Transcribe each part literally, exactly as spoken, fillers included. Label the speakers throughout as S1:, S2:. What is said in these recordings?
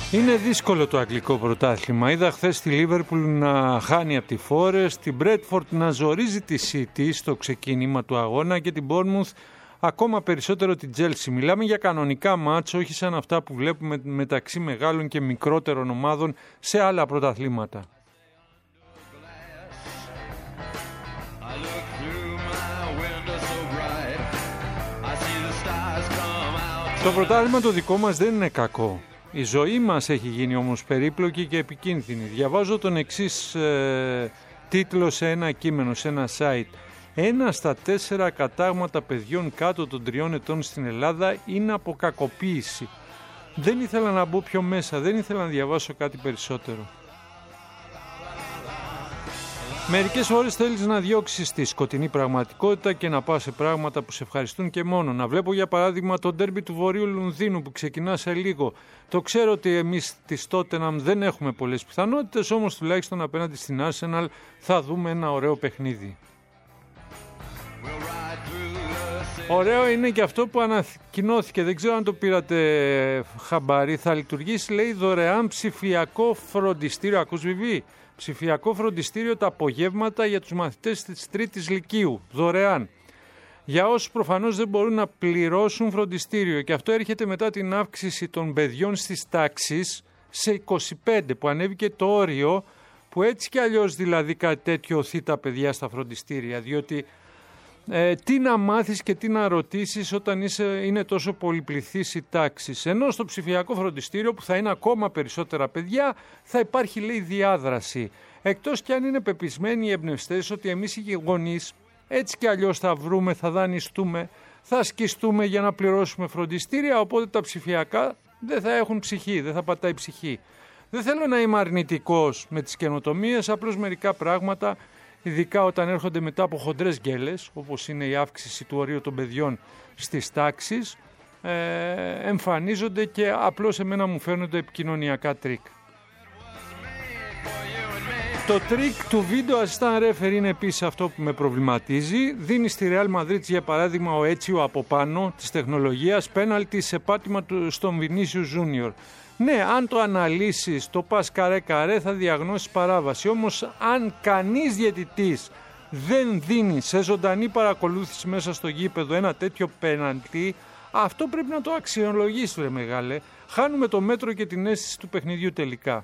S1: Είναι δύσκολο το αγγλικό πρωτάθλημα. Είδα χθες τη Λίβερπουλ να χάνει από τη Φόρεστ, την Μπρέτφορντ να ζορίζει τη Σίτι στο ξεκίνημα του αγώνα και την Μπόρνμουθ ακόμα περισσότερο την Τζέλσι. Μιλάμε για κανονικά μάτς, όχι σαν αυτά που βλέπουμε μεταξύ μεγάλων και μικρότερων ομάδων σε άλλα πρωταθλήματα. Το πρωτάθλημα το δικό μας δεν είναι κακό. Η ζωή μας έχει γίνει όμως περίπλοκη και επικίνδυνη. Διαβάζω τον εξής ε, τίτλο σε ένα κείμενο, σε ένα site. Ένα στα τέσσερα κατάγματα παιδιών κάτω των τριών ετών στην Ελλάδα είναι από κακοποίηση. Δεν ήθελα να μπω πιο μέσα, δεν ήθελα να διαβάσω κάτι περισσότερο. Μερικές φορές θέλεις να διώξεις τη σκοτεινή πραγματικότητα και να πας σε πράγματα που σε ευχαριστούν και μόνο. Να βλέπω για παράδειγμα το ντέρμπι του Βορείου Λονδίνου που ξεκινά σε λίγο. Το ξέρω ότι εμείς της Τότεναμ δεν έχουμε πολλές πιθανότητες, όμως τουλάχιστον απέναντι στην Arsenal θα δούμε ένα ωραίο παιχνίδι. Ωραίο είναι και αυτό που ανακοινώθηκε, δεν ξέρω αν το πήρατε χαμπάρι, θα λειτουργήσει λέει δωρεάν ψηφιακό φροντιστήριο, ακούς Βιβί? Ψηφιακό φροντιστήριο τα απογεύματα για τους μαθητές της τρίτης λυκείου, δωρεάν. Για όσους προφανώς δεν μπορούν να πληρώσουν φροντιστήριο, και αυτό έρχεται μετά την αύξηση των παιδιών στις τάξεις σε είκοσι πέντε που ανέβηκε το όριο, που έτσι κι αλλιώς δηλαδή κάτι τέτοιο οθεί τα παιδιά στα φροντιστήρια, διότι ε, τι να μάθεις και τι να ρωτήσεις όταν είσαι, είναι τόσο πολυπληθής η τάξη. Ενώ στο ψηφιακό φροντιστήριο που θα είναι ακόμα περισσότερα παιδιά θα υπάρχει λέει διάδραση. Εκτός κι αν είναι πεπισμένοι οι εμπνευστές ότι εμείς οι γονείς έτσι κι αλλιώς θα βρούμε, θα δανειστούμε, θα σκιστούμε για να πληρώσουμε φροντιστήρια, οπότε τα ψηφιακά δεν θα έχουν ψυχή, δεν θα πατάει ψυχή. Δεν θέλω να είμαι αρνητικός με τις καινοτομίες, απλώς μερικά πράγματα, ειδικά όταν έρχονται μετά από χοντρές γκέλες, όπως είναι η αύξηση του ορίου των παιδιών στις τάξεις, ε, εμφανίζονται και απλώς εμένα μου φαίνονται επικοινωνιακά τρίκ. Το τρίκ του βίντεο assistant referee είναι επίσης αυτό που με προβληματίζει. Δίνει στη Real Madrid για παράδειγμα ο Έτσιο από πάνω της τεχνολογίας πέναλτι σε πάτημα του στον Vinicius Junior. Ναι, αν το αναλύσεις, το πας καρέ-καρέ θα διαγνώσεις παράβαση. Όμως αν κανείς διαιτητής δεν δίνει σε ζωντανή παρακολούθηση μέσα στο γήπεδο ένα τέτοιο πέναλτι, αυτό πρέπει να το αξιολογήσει ρε μεγάλε. Χάνουμε το μέτρο και την αίσθηση του παιχνιδιού τελικά.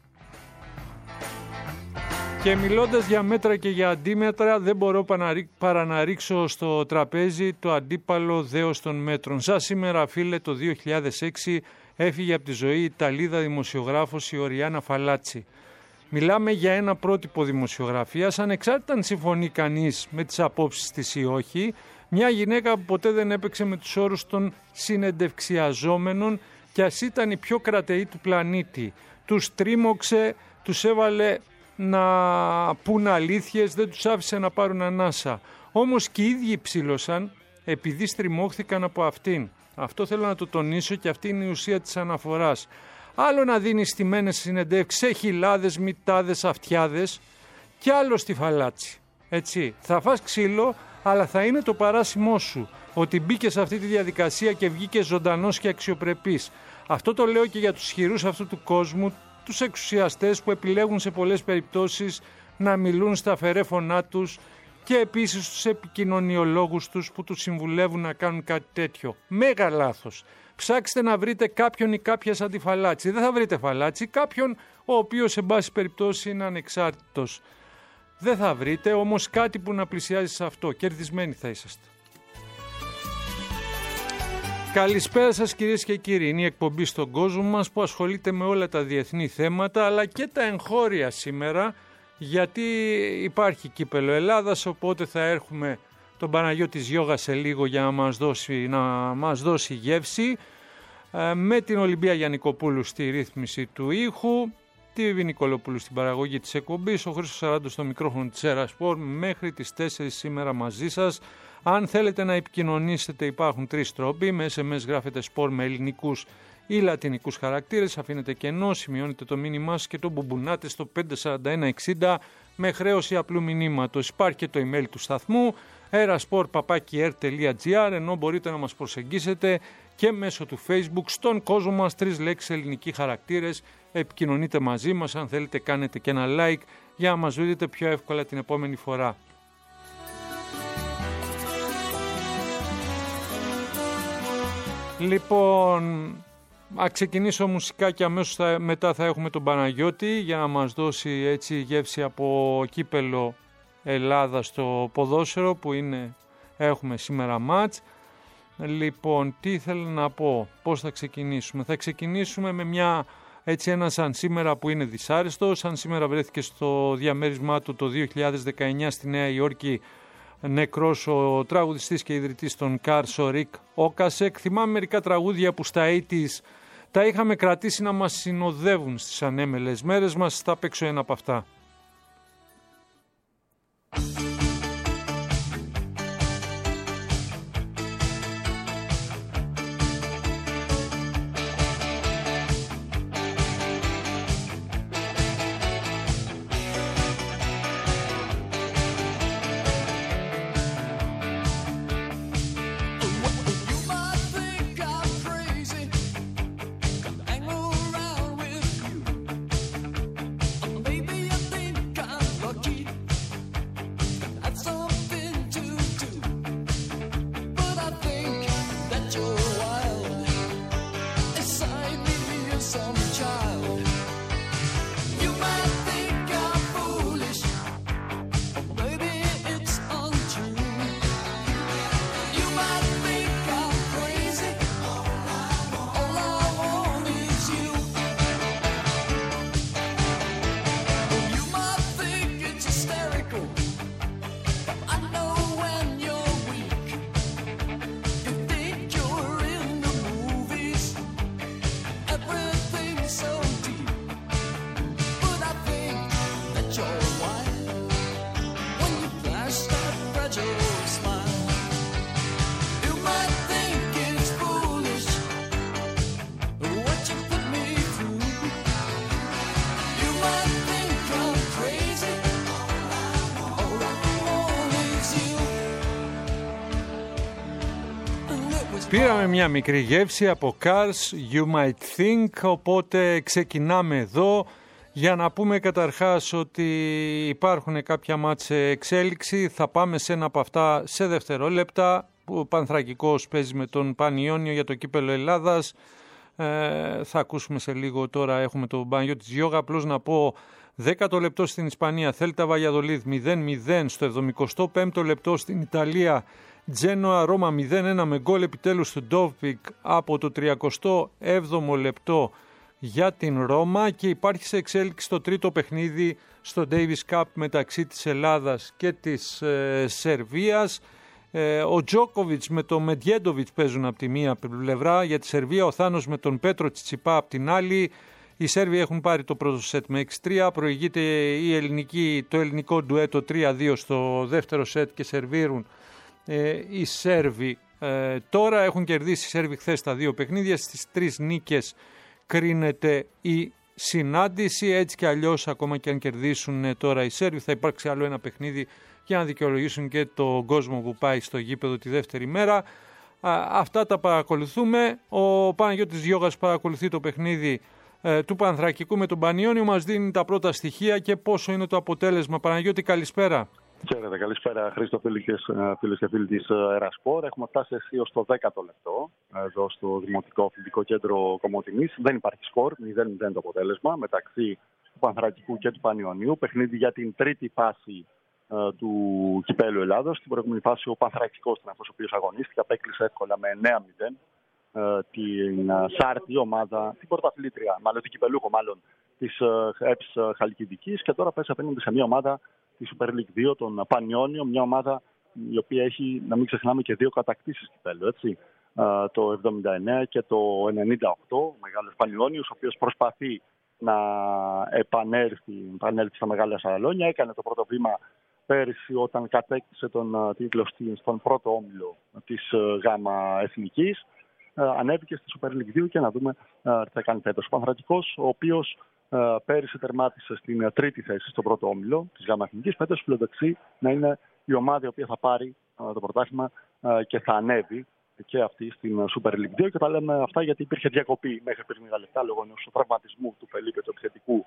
S1: Και μιλώντας για μέτρα και για αντίμετρα, δεν μπορώ παρά να ρίξω στο τραπέζι το αντίπαλο δέος των μέτρων. Σαν σήμερα φίλε το δύο χιλιάδες έξι έφυγε από τη ζωή η Ιταλίδα δημοσιογράφος η Οριάννα Φαλάτσι. Μιλάμε για ένα πρότυπο δημοσιογραφίας, ανεξάρτητα αν συμφωνεί κανείς με τις απόψεις της ή όχι, μια γυναίκα που ποτέ δεν έπαιξε με τους όρους των συνεντευξιαζόμενων και ας ήταν η πιο κρατεή του πλανήτη. Τους τρίμωξε, τους έβαλε να πούν αλήθειες, δεν τους άφησε να πάρουν ανάσα. Όμως και οι ίδιοι ψήλωσαν επειδή στριμώχθηκαν από αυτήν. Αυτό θέλω να το τονίσω και αυτή είναι η ουσία της αναφοράς. Άλλο να δίνεις στημένες συνεντεύξεις σε χιλάδες, μυτάδες, αυτιάδες και άλλο στη Φαλάτσι. Έτσι, θα φας ξύλο, αλλά θα είναι το παράσιμό σου ότι μπήκε σε αυτή τη διαδικασία και βγήκε ζωντανός και αξιοπρεπής. Αυτό το λέω και για τους ισχυρούς αυτού του κόσμου, τους εξουσιαστές που επιλέγουν σε πολλές περιπτώσεις να μιλούν στα φερέφωνά τους και επίσης τους επικοινωνιολόγους τους που τους συμβουλεύουν να κάνουν κάτι τέτοιο. Μέγα λάθος. Ψάξτε να βρείτε κάποιον ή κάποια σαν τη Φαλάτσι. Δεν θα βρείτε Φαλάτσι, κάποιον ο οποίος σε πάση περιπτώσει είναι ανεξάρτητος. Δεν θα βρείτε όμως κάτι που να πλησιάζει σε αυτό. Κερδισμένοι θα είσαστε. Καλησπέρα σας κυρίες και κύριοι. Είναι η εκπομπή στον κόσμο μας που ασχολείται με όλα τα διεθνή θέματα αλλά και τα εγχώρια σήμερα, γιατί υπάρχει κύπελο Ελλάδας, οπότε θα έχουμε τον Παναγιώτης Γιώγα σε λίγο για να μας δώσει, να μας δώσει γεύση, με την Ολυμπία Γιαννικοπούλου στη ρύθμιση του ήχου, τη Βιβί Νικολοπούλου στην παραγωγή της εκπομπής, ο Χρήστος Σαράντος στο μικρόφωνο της Ερασπορ, μέχρι τις τέσσερις σήμερα μαζί σας. Αν θέλετε να επικοινωνήσετε υπάρχουν τρεις τρόποι, με ες εμ ες γράφετε σπορ με ελληνικούς ή λατινικούς χαρακτήρες. Αφήνετε κενό, σημειώνετε το μήνυμά σας και το μπουμπουνάτε στο πέντε τέσσερα ένα εξήντα με χρέωση απλού μηνύματος. Υπάρχει και το email του σταθμού erasport παπάκι ερ τελεία τζι άρ, ενώ μπορείτε να μας προσεγγίσετε και μέσω του Facebook στον κόσμο μας, τρεις λέξεις ελληνικοί χαρακτήρες. Επικοινωνείτε μαζί μας, αν θέλετε κάνετε και ένα like για να μας βρείτε πιο εύκολα την επόμενη φορά. Λοιπόν, α ξεκινήσω μουσικά και αμέσως θα, μετά θα έχουμε τον Παναγιώτη για να μας δώσει έτσι γεύση από κύπελο Ελλάδα στο ποδόσφαιρο που είναι, έχουμε σήμερα μάτς. Λοιπόν, τι ήθελα να πω, πώς θα ξεκινήσουμε. Θα ξεκινήσουμε με μια, έτσι ένα σαν σήμερα που είναι δυσάρεστο. Σαν σήμερα βρέθηκε στο διαμέρισμά του το δύο χιλιάδες δεκαεννιά στη Νέα Υόρκη νεκρός ο τραγουδιστής και ιδρυτής των Cars, ο Ρικ Όκασεκ. Θυμάμαι μερικά τραγούδια που στα ογδόντα τα είχαμε κρατήσει να μας συνοδεύουν στις ανέμελες μέρες μας. Θα παίξω ένα από αυτά. Πήραμε μια μικρή γεύση από Cars, You Might Think, οπότε ξεκινάμε εδώ για να πούμε καταρχάς ότι υπάρχουν κάποια μάτς σε εξέλιξη. Θα πάμε σε ένα από αυτά σε δευτερόλεπτα. Ο Πανθρακικός παίζει με τον Πανιόνιο για το κύπελο Ελλάδας. Ε, θα ακούσουμε σε λίγο, τώρα έχουμε τον Παναγιώτη Γιώγα. Απλώς να πω δέκατο λεπτό στην Ισπανία, Θέλτα Βαγιαδολίδ μηδέν μηδέν, στο εβδομηκοστό πέμπτο λεπτό στην Ιταλία Τζένοα Ρώμα μηδέν ένα με γκολ επιτέλους του Ντόβικ από το τριακοστό έβδομο λεπτό για την Ρώμα, και υπάρχει σε εξέλιξη το τρίτο παιχνίδι στο Davis Cup μεταξύ της Ελλάδας και της ε, Σερβίας. Ε, ο Τζόκοβιτς με τον Μεντιέντοβιτς παίζουν από τη μία πλευρά για τη Σερβία, ο Θάνος με τον Πέτρο Τσιτσιπά από την άλλη. Οι Σέρβοι έχουν πάρει το πρώτο σετ με έξι τρία, προηγείται η ελληνική, το ελληνικό ντουέτο τρία δύο στο δεύτερο σετ και σερβίρουν ε, οι Σέρβοι. Ε, τώρα έχουν κερδίσει οι Σέρβοι χθες τα δύο παιχνίδια, στις τρεις νίκες κρίνεται η συνάντηση. Έτσι και αλλιώς, ακόμα και αν κερδίσουν τώρα οι Σέρβοι, θα υπάρξει άλλο ένα παιχνίδι για να δικαιολογήσουν και τον κόσμο που πάει στο γήπεδο τη δεύτερη μέρα. Α, αυτά τα παρακολουθούμε. Ο Παναγιώτης Γιώγας παρακολουθεί το παιχνίδι ε, του Πανθρακικού με τον Πανιόνιο, μας δίνει τα πρώτα στοιχεία και πόσο είναι το αποτέλεσμα. Παναγιώτη, καλησπέρα.
S2: Χαίρετε, καλησπέρα Χρήστο, φίλοι και φίλοι της Ερασπορ. Έχουμε φτάσει ως το δέκατο λεπτό εδώ στο Δημοτικό Αθλητικό Κέντρο Κομοτηνής. Δεν υπάρχει σκορ, μηδέν μηδέν το αποτέλεσμα μεταξύ του Πανθρακικού και του Πανιωνίου. Παιχνίδι για την τρίτη φάση ε, του Κυπέλλου Ελλάδος. Στην προηγούμενη φάση ο Πανθρακικός ήταν αυτός ο οποίος αγωνίστηκε, απέκλεισε εύκολα με εννέα μηδέν ε, την ε, Σάρτη ομάδα, την πρωταθλήτρια, μάλλον την κυπελούχο μάλλον, της ε, ΕΠΣ Χαλκιδικής, και τώρα πέσει απέναντι σε μια ομάδα τη Super League δύο, τον Πανιόνιο, μια ομάδα η οποία έχει, να μην ξεχνάμε, και δύο κατακτήσεις κυπέλλου, έτσι. Uh, το εβδομήντα εννέα και το ενενήντα οκτώ, ο μεγάλος Πανιόνιος, ο οποίος προσπαθεί να επανέλθει, επανέλθει στα μεγάλα σαλόνια. Έκανε το πρώτο βήμα πέρυσι όταν κατέκτησε τον uh, τίτλο στον πρώτο όμιλο της uh, ΓΑΜΑ Εθνικής. ανέβηκε στη Super League δύο και να δούμε τι θα κάνει φέτος. Ο Πανθρακικός, ο οποίος πέρυσι τερμάτισε στην τρίτη θέση στον πρώτο όμιλο της ΓΑΜΑ Εθνικής, φέτος φιλοδοξεί να είναι η ομάδα η οποία θα πάρει το πρωτάθλημα και θα ανέβει και αυτή στην Super League δύο. Και τα λέμε αυτά γιατί υπήρχε διακοπή μέχρι πριν λίγα λεπτά λόγω ενός τραυματισμού του Φελίπε, του επιθετικού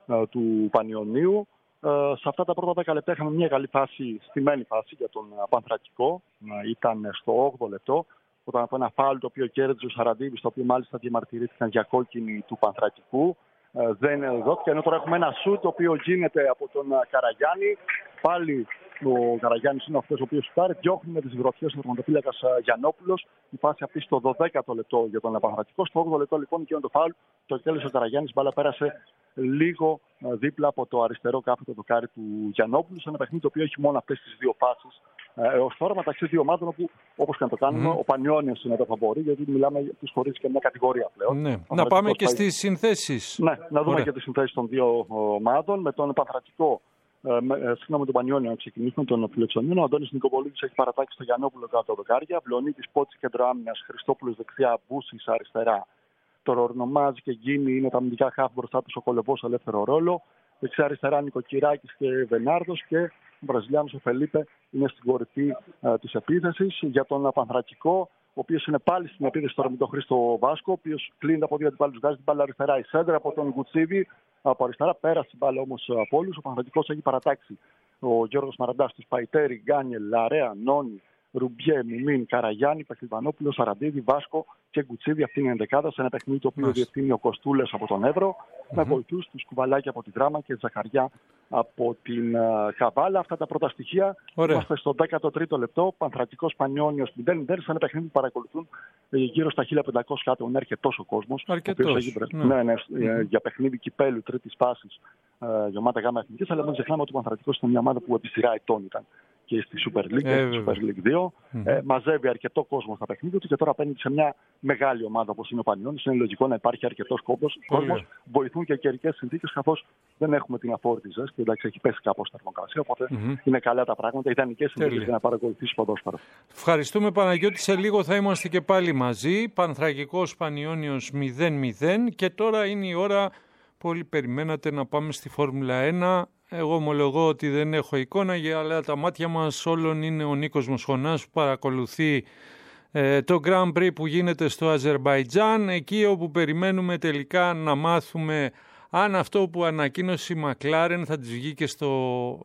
S2: του Πανιωνίου. Σε αυτά τα πρώτα δέκα λεπτά είχαμε μια καλή φάση, στημένη φάση για τον Πανθρακικό. Ήταν στο όγδοο λεπτό, όταν από ένα φάουλ το οποίο κέρδιζε ο Σαραντίβης, το οποίο μάλιστα διαμαρτυρήθηκαν για κόκκινη του Πανθρακικού. Δεν δόθηκε, ενώ τώρα έχουμε ένα σουτ το οποίο γίνεται από τον Καραγιάννη. Πάλι ο Καραγιάννης είναι αυτός ο οποίος σουτάρει, διώχνει με τις γροθιές του τερματοφύλακας Γιαννόπουλος. Η φάση αυτή στο δωδέκατο λεπτό για τον Πανθρακικό. Στο όγδοο λεπτό λοιπόν και το φάουλ το εκτέλεσε ο Καραγιάννης. Μπάλα πέρασε λίγο δίπλα από το αριστερό κάθετο δοκάρι του Γιαννόπουλου. Σε ένα παιχνίδι το οποίο έχει μόνο αυτές τις δύο φάσεις έως τώρα μεταξύ δύο ομάδων, όπου όπως και να το κάνουμε, mm. ο Πανιώνιος είναι το φαβορί, γιατί μιλάμε για τις χωρίς και μια κατηγορία πλέον.
S1: Ναι. Να πάμε και πάει... στις συνθέσεις.
S2: Ναι, να δούμε
S1: Ωραία.
S2: και τις συνθέσεις των δύο ομάδων. Με τον Πανθρακικό, ε, συγγνώμη, τον Πανιώνιο να ξεκινήσουμε, τον φιλοξενούμενο. Ο Αντώνης Νικοπολίδης έχει παρατάξει στο Γιαννόπουλο κάτω από δοκάρια. Βλονίτης Πότσι κέντρο άμυνας, Χριστόπουλος δεξιά, Μπούσης αριστερά. Το Ρορνομάζ και Γκίνη είναι τα αμυντικά χαφ μπροστά του, ο Κολεβός ελεύθερο ρόλο. Δεξιά-αριστερά Νικοκυράκης και Βενάρδος και ο Βραζιλιάνος ο Φελίπε είναι στην κορυφή ε, της επίθεσης. Για τον Πανθρακικό, ο οποίος είναι πάλι στην επίθεση τώρα με τον Χρήστο Βάσκο, ο οποίος κλείνει τα πόδια του πάλι, βγάζει την μπάλα αριστερά. Η σέντρα από τον Γκουτσίδη από αριστερά, πέρασε την μπάλα όμως από όλους. Ο Πανθρακικός έχει παρατάξει ο Γιώργος Μαραντάς, του Παϊτέρη, Γκάνιελ, Λαρέα, Νόνι, Ρουμπιέ, Μιμίν, Καραγιάννη, Παχυλβανόπουλο, Σαραντίδη, Βάσκο και Γκουτσίδη. Αυτή είναι η ενδεκάδα σε ένα παιχνίδι το οποίο διευθύνει ο Κοστούλες από τον Εύρο, mm-hmm. με βοηθούς του Κουβαλάκη από τη Δράμα και Ζαχαριά από την uh, Καβάλα. Αυτά τα πρώτα στοιχεία. Ωραία. Είμαστε στο δέκατο τρίτο λεπτό. Πανθρακικός Πανιώνιος μηδέν μηδέν. Σε ένα παιχνίδι που παρακολουθούν γύρω στα χίλια πεντακόσια άτομα. Είναι αρκετός ο κόσμος.
S1: Αρκετός.
S2: Ναι. Ναι, ναι, mm-hmm. για παιχνίδι κυπέλου τρίτης φάσης uh, για ομάδα ΓΑΜΑ Εθνικής. Αλλά μην ξεχνάμε ότι ο Πανθρακικός είναι μια ομάδα που επί σειρά ετών ήταν και στη Super League, ε, στη Super League δύο. Mm-hmm. Ε, μαζεύει αρκετό κόσμο στα παιχνίδια του και τώρα παίρνει σε μια μεγάλη ομάδα όπως είναι ο Πανιώνιος. Είναι λογικό να υπάρχει αρκετός κόσμος. Mm-hmm. Βοηθούν και καιρικές συνθήκες, καθώς δεν έχουμε την αφόρητη ζέστη. Εντάξει, έχει πέσει κάπως η θερμοκρασία, οπότε mm-hmm. είναι καλά τα πράγματα. Ιδανικές συνθήκες για να παρακολουθήσει ποδόσφαιρο.
S1: Ευχαριστούμε, Παναγιώτη. Σε λίγο θα είμαστε και πάλι μαζί. Πανθρακικός Πανιώνιος μηδέν μηδέν και τώρα είναι η ώρα που όλοι περιμένατε να πάμε στη Φόρμουλα ένα. Εγώ ομολογώ ότι δεν έχω εικόνα, αλλά τα μάτια μας όλων είναι ο Νίκος Μοσχονάς που παρακολουθεί ε, το Grand Prix που γίνεται στο Αζερμπαϊτζάν, εκεί όπου περιμένουμε τελικά να μάθουμε αν αυτό που ανακοίνωσε η Μακλάρεν θα της βγει και στο,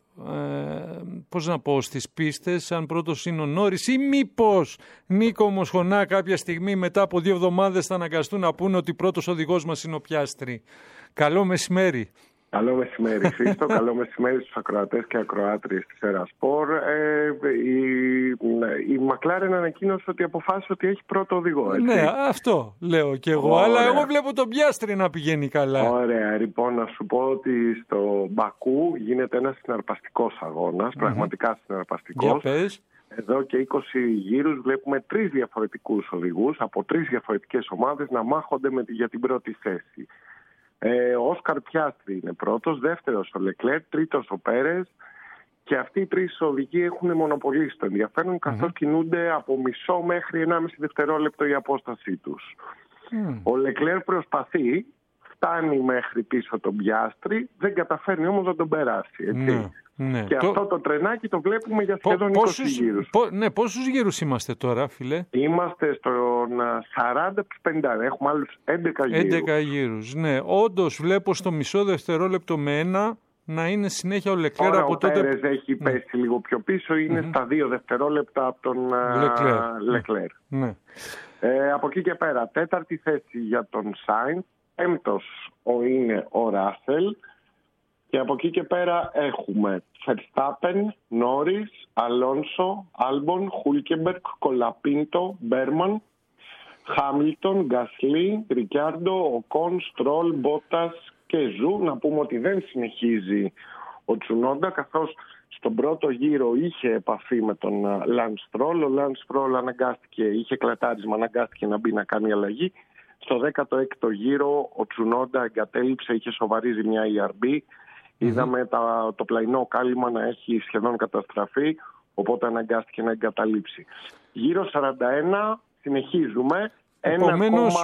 S1: ε, πώς να πω, στις πίστες, αν πρώτος είναι ο Νόρις, ή μήπως, Νίκο Μοσχονά, κάποια στιγμή μετά από δύο εβδομάδες θα αναγκαστούν να πούνε ότι πρώτος οδηγός μας είναι ο Πιάστρη. Καλό μεσημέρι.
S3: Καλό μεσημέρι, Χρήστο. Καλό μεσημέρι στους ακροατές και ακροάτριες της Ερασπορ. Ε, η, η Μακλάρεν ανακοίνωσε ότι αποφάσισε ότι έχει πρώτο οδηγό. Έτσι.
S1: Ναι, αυτό λέω κι εγώ. Ωραία. Αλλά εγώ βλέπω τον Πιάστρη να πηγαίνει καλά.
S3: Ωραία. Λοιπόν, να σου πω ότι στο Μπακού γίνεται ένας συναρπαστικός αγώνας, mm-hmm. πραγματικά συναρπαστικός.
S1: Για πες.
S3: Εδώ και είκοσι γύρους βλέπουμε τρεις διαφορετικούς οδηγούς από τρεις διαφορετικές ομάδες να μάχονται με, για την πρώτη θέση. Ε, ο Όσκαρ Πιάστρη είναι πρώτος, δεύτερος ο Λεκλέρ, τρίτος ο Πέρες και αυτοί οι τρεις οδηγοί έχουν μονοπολίσει το ενδιαφέρον mm-hmm. καθώς κινούνται από μισό μέχρι ενάμιση δευτερόλεπτο η απόστασή τους. Mm. Ο Λεκλέρ προσπαθεί, φτάνει μέχρι πίσω τον Πιάστρη, δεν καταφέρνει όμως να τον περάσει, έτσι. Mm. Ναι. Και το... αυτό το τρενάκι το βλέπουμε για σχεδόν Πο, είκοσι πόσους, γύρους.
S1: Πο, ναι, πόσους γύρους είμαστε τώρα, φίλε?
S3: Είμαστε στον σαράντα πενήντα, έχουμε άλλους έντεκα γύρους.
S1: έντεκα γύρους, ναι. Όντως βλέπω στο μισό δευτερόλεπτο με ένα να είναι συνέχεια ο Λεκλέρ από
S3: ο
S1: τότε...
S3: Ο Πέρες έχει πέσει ναι. λίγο πιο πίσω, είναι mm-hmm. στα δύο δευτερόλεπτα από τον Λεκλέρ.
S1: Ναι.
S3: Ε, από εκεί και πέρα, τέταρτη θέση για τον Σάινς, πέμπτος ο είναι ο Ράσελ. Και από εκεί και πέρα έχουμε Verstappen, Νόρις, Αλόνσο, Άλμπον, Χούλκεμπεργκ, Κολαπίντο, Μπέρμαν, Χάμιλτον, Γκασλί, Ρικιάρντο, Οκόν, Στρόλ, Μπότας και Ζου. Να πούμε ότι δεν συνεχίζει ο Τσουνόντα, καθώς στον πρώτο γύρο είχε επαφή με τον Λαντ Στρόλ. Ο Λαντ Στρόλ αναγκάστηκε, είχε κλατάρισμα, αναγκάστηκε να μπει να κάνει αλλαγή. Στο δέκατο έκτο γύρο ο Τσουνόντα εγκατέλειψε, είχε σοβαρή ζημιά η αρ μπι. Mm-hmm. Είδαμε τα, το πλαϊνό κάλυμα να έχει σχεδόν καταστραφεί, οπότε αναγκάστηκε να εγκαταλείψει. Γύρω σαράντα ένα συνεχίζουμε.
S1: Επομένως,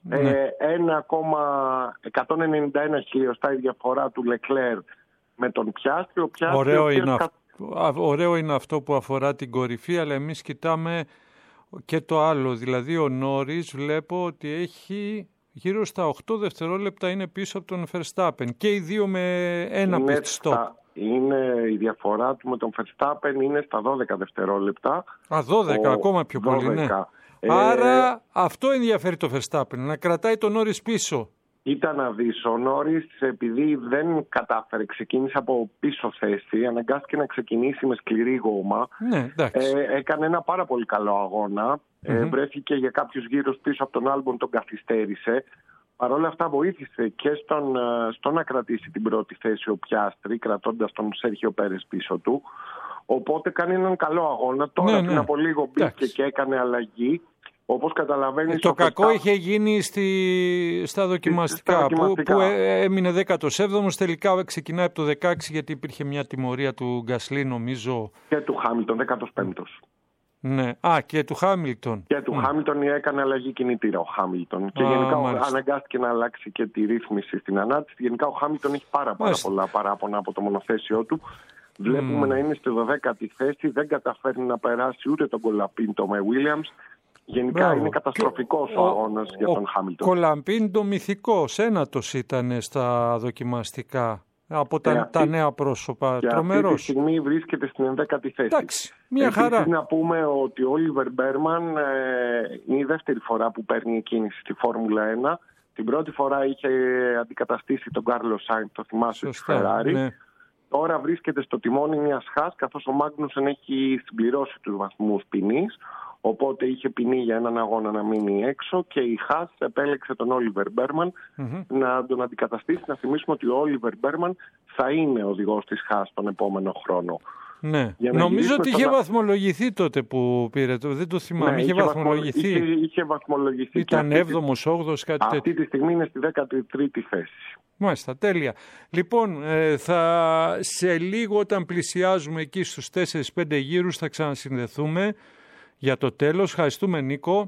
S3: ένα κόμμα εκατόν ενενήντα ένα χιλιοστά η διαφορά του Λεκλέρ με τον Πιάστρη. Ο Πιάστρη
S1: ωραίο, είναι αυ... ωραίο είναι αυτό που αφορά την κορυφή, αλλά εμείς κοιτάμε και το άλλο. Δηλαδή ο Νόρις βλέπω ότι έχει γύρω στα οκτώ δευτερόλεπτα είναι πίσω από τον Verstappen και οι δύο με ένα pit stop.
S3: Είναι η διαφορά του με τον Verstappen είναι στα δώδεκα δευτερόλεπτα.
S1: Α, δώδεκα, ο... ακόμα πιο πολύ, ναι. Ε... Άρα αυτό ενδιαφέρει το Verstappen, να κρατάει τον Νόρις πίσω.
S3: Ήταν να δεις, ο Νόρις επειδή δεν κατάφερε, ξεκίνησε από πίσω θέση, αναγκάστηκε να ξεκινήσει με σκληρή γόμα.
S1: Ναι, εντάξει.
S3: Ε, έκανε ένα πάρα πολύ καλό αγώνα. Mm-hmm. Ε, βρέθηκε για κάποιους γύρους πίσω από τον Άλμπον, τον καθυστέρησε. Παρ' όλα αυτά βοήθησε και στον, στο να κρατήσει την πρώτη θέση ο Πιάστρη, κρατώντας τον Σέρχιο Πέρες πίσω του. Οπότε κάνει έναν καλό αγώνα. Τώρα
S1: ναι,
S3: πριν
S1: ναι.
S3: από λίγο μπήκε και έκανε αλλαγή. Όπως καταλαβαίνεις,
S1: ε, το κακό Verstappen... είχε γίνει στη... στα δοκιμαστικά, στα δοκιμαστικά. Που, που έμεινε δέκατος έβδομος, τελικά ξεκινάει από το δεκαέξι γιατί υπήρχε μια τιμωρία του Γκασλί νομίζω.
S3: Και του Χάμιλτον, δέκατος πέμπτος.
S1: Ναι, α, και του Χάμιλτον.
S3: Και του mm. Χάμιλτον έκανε αλλαγή κινητήρα ο Χάμιλτον. Και α, γενικά μάλιστα. αναγκάστηκε να αλλάξει και τη ρύθμιση στην ανάρτηση. Γενικά ο Χάμιλτον έχει πάρα, πάρα πολλά παράπονα από το μονοθέσιό του. Βλέπουμε mm. να είναι στη δωδέκατη θέση, δεν καταφέρνει να περάσει ούτε τον Κολαπίντο με Williams. Γενικά Μπράβο. Είναι καταστροφικός ο, ο αγώνας για τον Χάμιλτον.
S1: Ο Κολαμπίντο μυθικός, ένατος ήταν στα δοκιμαστικά από τα, αυτή, τα νέα πρόσωπα.
S3: Και
S1: τρομερός.
S3: Αυτή τη στιγμή βρίσκεται στην ενδέκατη θέση.
S1: Εντάξει, μια
S3: Επίσης,
S1: χαρά.
S3: να πούμε ότι ο Όλιβερ Μπέρμαν ε, είναι η δεύτερη φορά που παίρνει κίνηση στη Φόρμουλα ένα. Την πρώτη φορά είχε αντικαταστήσει τον Κάρλος Σάινς, το θυμάσαι, τη Φεράρι. Ναι. Τώρα βρίσκεται στο τιμόνι μιας Χας, καθώς ο Μάγνουσεν έχει συμπληρώσει τους βαθμούς ποινής. Οπότε είχε ποινή για έναν αγώνα να μείνει έξω και η Χάς επέλεξε τον Όλιβερ Μπέρμαν mm-hmm. να τον αντικαταστήσει. Να θυμίσουμε ότι ο Όλιβερ Μπέρμαν θα είναι οδηγός της Χάς τον επόμενο χρόνο.
S1: Ναι. Νομίζω ότι είχε να... βαθμολογηθεί τότε που πήρε, δεν το θυμάμαι. Ναι, είχε, είχε βαθμολογηθεί.
S3: Είχε, είχε βαθμολογηθεί.
S1: Ήταν έβδομος, όγδοος, κάτι
S3: αυτή
S1: τέτοιο.
S3: Αυτή τη στιγμή είναι στη δέκατη τρίτη θέση.
S1: Μάλιστα, τέλεια. Λοιπόν, ε, θα, σε λίγο όταν πλησιάζουμε εκεί στους τέσσερις πέντε γύρους θα ξανασυνδεθούμε. Για το τέλος, ευχαριστούμε Νίκο.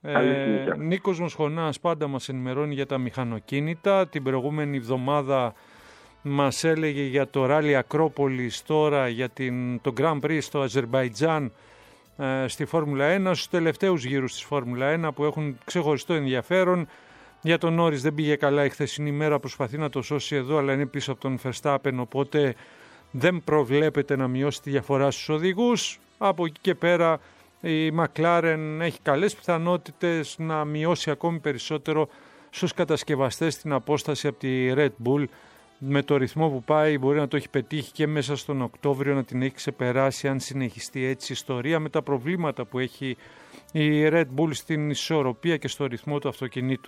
S1: Ε, Νίκος Μοσχονάς πάντα μας ενημερώνει για τα μηχανοκίνητα. Την προηγούμενη εβδομάδα μας έλεγε για το Ράλι Ακρόπολης, τώρα για την, το Grand Prix στο Αζερμπαϊτζάν ε, στη Φόρμουλα ένα, στους τελευταίους γύρους της Φόρμουλα ένα που έχουν ξεχωριστό ενδιαφέρον. Για τον Νόρις δεν πήγε καλά η χθεσινή μέρα, προσπαθεί να το σώσει εδώ, αλλά είναι πίσω από τον Verstappen, οπότε δεν προβλέπεται να μειώσει τη διαφορά στους οδηγούς. Από εκεί και πέρα η McLaren έχει καλές πιθανότητες να μειώσει ακόμη περισσότερο στους κατασκευαστές την απόσταση από τη Red Bull. Με το ρυθμό που πάει μπορεί να το έχει πετύχει και μέσα στον Οκτώβριο, να την έχει ξεπεράσει αν συνεχιστεί έτσι η ιστορία, με τα προβλήματα που έχει η Red Bull στην ισορροπία και στο ρυθμό του αυτοκινήτου.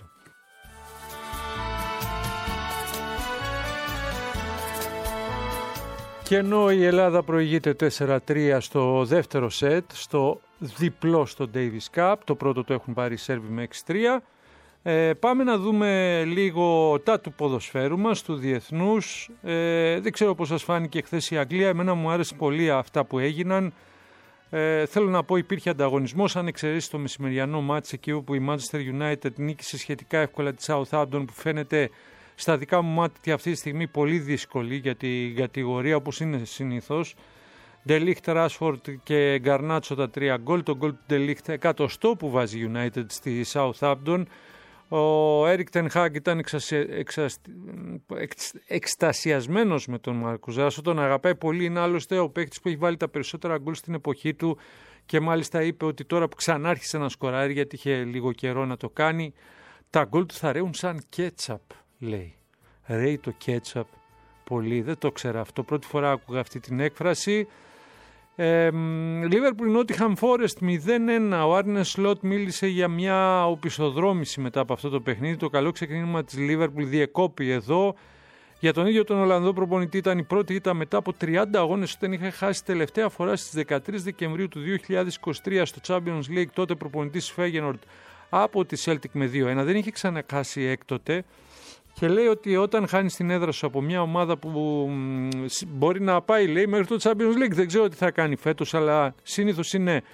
S1: Και ενώ η Ελλάδα προηγείται τέσσερα τρία στο δεύτερο σετ, στο διπλό στο Davis Cup, το πρώτο το έχουν πάρει οι Σέρβοι με έξι τρία, ε, πάμε να δούμε λίγο τα του ποδοσφαίρου μας, του διεθνούς. Ε, δεν ξέρω πώς σας φάνηκε χθες η Αγγλία, εμένα μου άρεσε πολύ αυτά που έγιναν. Ε, θέλω να πω υπήρχε ανταγωνισμός, αν εξαιρέσει το μεσημεριανό μάτς εκεί όπου η Manchester United νίκησε σχετικά εύκολα τη Southampton, που φαίνεται στα δικά μου μάτια αυτή τη στιγμή πολύ δύσκολη για την κατηγορία όπως είναι συνήθως. Ντελίχτ, Ράσφορντ και Γκαρνάτσο τα τρία γκολ. Το γκολ του Ντελίχτ εκατοστό που βάζει η United στη Southampton. Ο Έρικ Τεν Χάγκ ήταν εξασια... εξασ... εξ... εκστασιασμένος με τον Μάρκους Ράσο. Τον αγαπάει πολύ, είναι άλλωστε ο παίκτης που έχει βάλει τα περισσότερα γκολ στην εποχή του και μάλιστα είπε ότι τώρα που ξανάρχισε να σκοράρει, γιατί είχε λίγο καιρό να το κάνει, τα γκολ του θα ρέουν σαν κέτσαπ, λέει. Ρέει το κέτσαπ πολύ, δεν το ξέρα αυτό, πρώτη φορά άκουγα αυτή την έκφραση. Λίβερπουλ Νότιχαμ Φόρεστ μηδέν ένα. Ο Άρνε Σλότ μίλησε για μια οπισθοδρόμηση μετά από αυτό το παιχνίδι. Το καλό ξεκίνημα της Λίβερπουλ διεκόπη εδώ. Για τον ίδιο τον Ολλανδό προπονητή ήταν η πρώτη ήττα μετά από τριάντα αγώνες, όταν είχε χάσει τελευταία φορά στις δεκατρείς Δεκεμβρίου του δύο χιλιάδες είκοσι τρία στο Champions League, τότε προπονητής Φέγενορντ από τη Celtic με δύο ένα. Δεν είχε ξαναχάσει έκτοτε. Και λέει ότι όταν χάνεις την έδρα σου από μια ομάδα που μπορεί να πάει, λέει, μέχρι το Champions League, δεν ξέρω τι θα κάνει φέτος, αλλά συνήθως είναι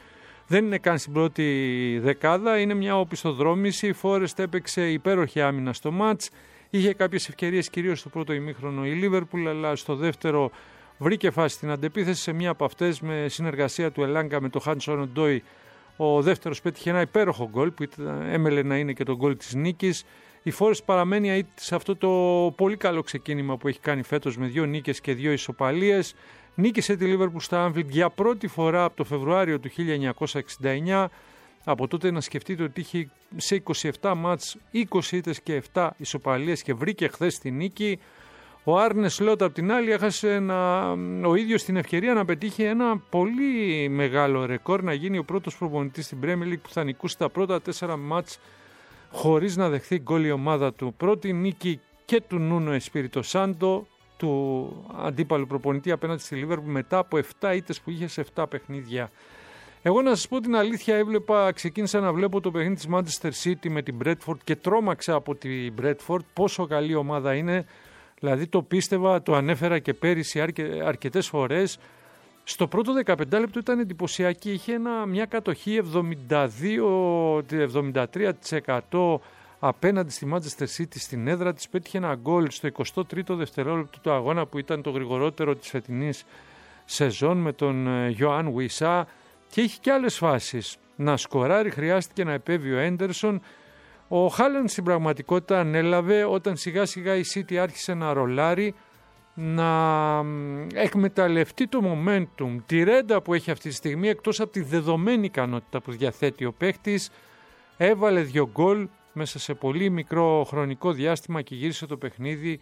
S1: δεν είναι καν στην πρώτη δεκάδα, είναι μια οπισθοδρόμηση. Η Φόρεστ έπαιξε υπέροχη άμυνα στο μάτς, είχε κάποιες ευκαιρίες κυρίως στο πρώτο ημίχρονο η Λίβερπουλ, αλλά στο δεύτερο βρήκε φάση στην αντεπίθεση. Σε μία από αυτές, με συνεργασία του Ελάγκα με τον Χάνσον Οντόι, ο δεύτερος πέτυχε ένα υπέροχο γκολ που ήταν, έμελε να είναι και το γκολ της νίκης. Η Φόρεστ παραμένει αίτητη σε αυτό το πολύ καλό ξεκίνημα που έχει κάνει φέτος με δύο νίκες και δύο ισοπαλίες. Νίκησε τη Λίβερπουλ στα Άνφιλντ για πρώτη φορά από το Φεβρουάριο του χίλια εννιακόσια εξήντα εννιά. Από τότε να σκεφτείτε ότι είχε σε είκοσι επτά μάτς είκοσι ήττες και επτά ισοπαλίες και βρήκε χθες τη νίκη. Ο Άρνε Σλότ απ' την άλλη έχασε ένα, ο ίδιος την ευκαιρία να πετύχει ένα πολύ μεγάλο ρεκόρ, να γίνει ο πρώτος προπονητής στην Premier League που θα νικούσε τα πρώτα τέσσερα μάτς χωρίς να δεχθεί γκολ η ομάδα του. Πρώτη νίκη και του Νούνο Εσπίριτο Σάντο, του αντίπαλου προπονητή απέναντι στη Λίβερπουλ, μετά από επτά ήττες που είχε σε επτά παιχνίδια. Εγώ να σας πω την αλήθεια, έβλεπα, ξεκίνησα να βλέπω το παιχνίδι της Manchester City με την Bradford και τρόμαξα από την Bradford πόσο καλή ομάδα είναι. Δηλαδή το πίστευα, το ανέφερα και πέρυσι αρκε, αρκετές φορές. Στο πρώτο δεκαπέντε λεπτό ήταν εντυπωσιακή, είχε ένα, μια κατοχή εβδομήντα δύο με εβδομήντα τρία τοις εκατό απέναντι στη Manchester City στην έδρα της, πέτυχε ένα γκολ στο εικοστό τρίτο δευτερόλεπτο του αγώνα που ήταν το γρηγορότερο της φετινής σεζόν με τον Ιωάνν Ουισά, και είχε και άλλες φάσεις. Να σκοράρει χρειάστηκε να επέβει ο Έντερσον. Ο Χάλαντ στην πραγματικότητα ανέλαβε όταν σιγά σιγά η City άρχισε να ρολάρει, να εκμεταλλευτεί το momentum, τη ρέντα που έχει αυτή τη στιγμή, εκτός από τη δεδομένη ικανότητα που διαθέτει ο παίχτης. Έβαλε δύο γκολ μέσα σε πολύ μικρό χρονικό διάστημα και γύρισε το παιχνίδι.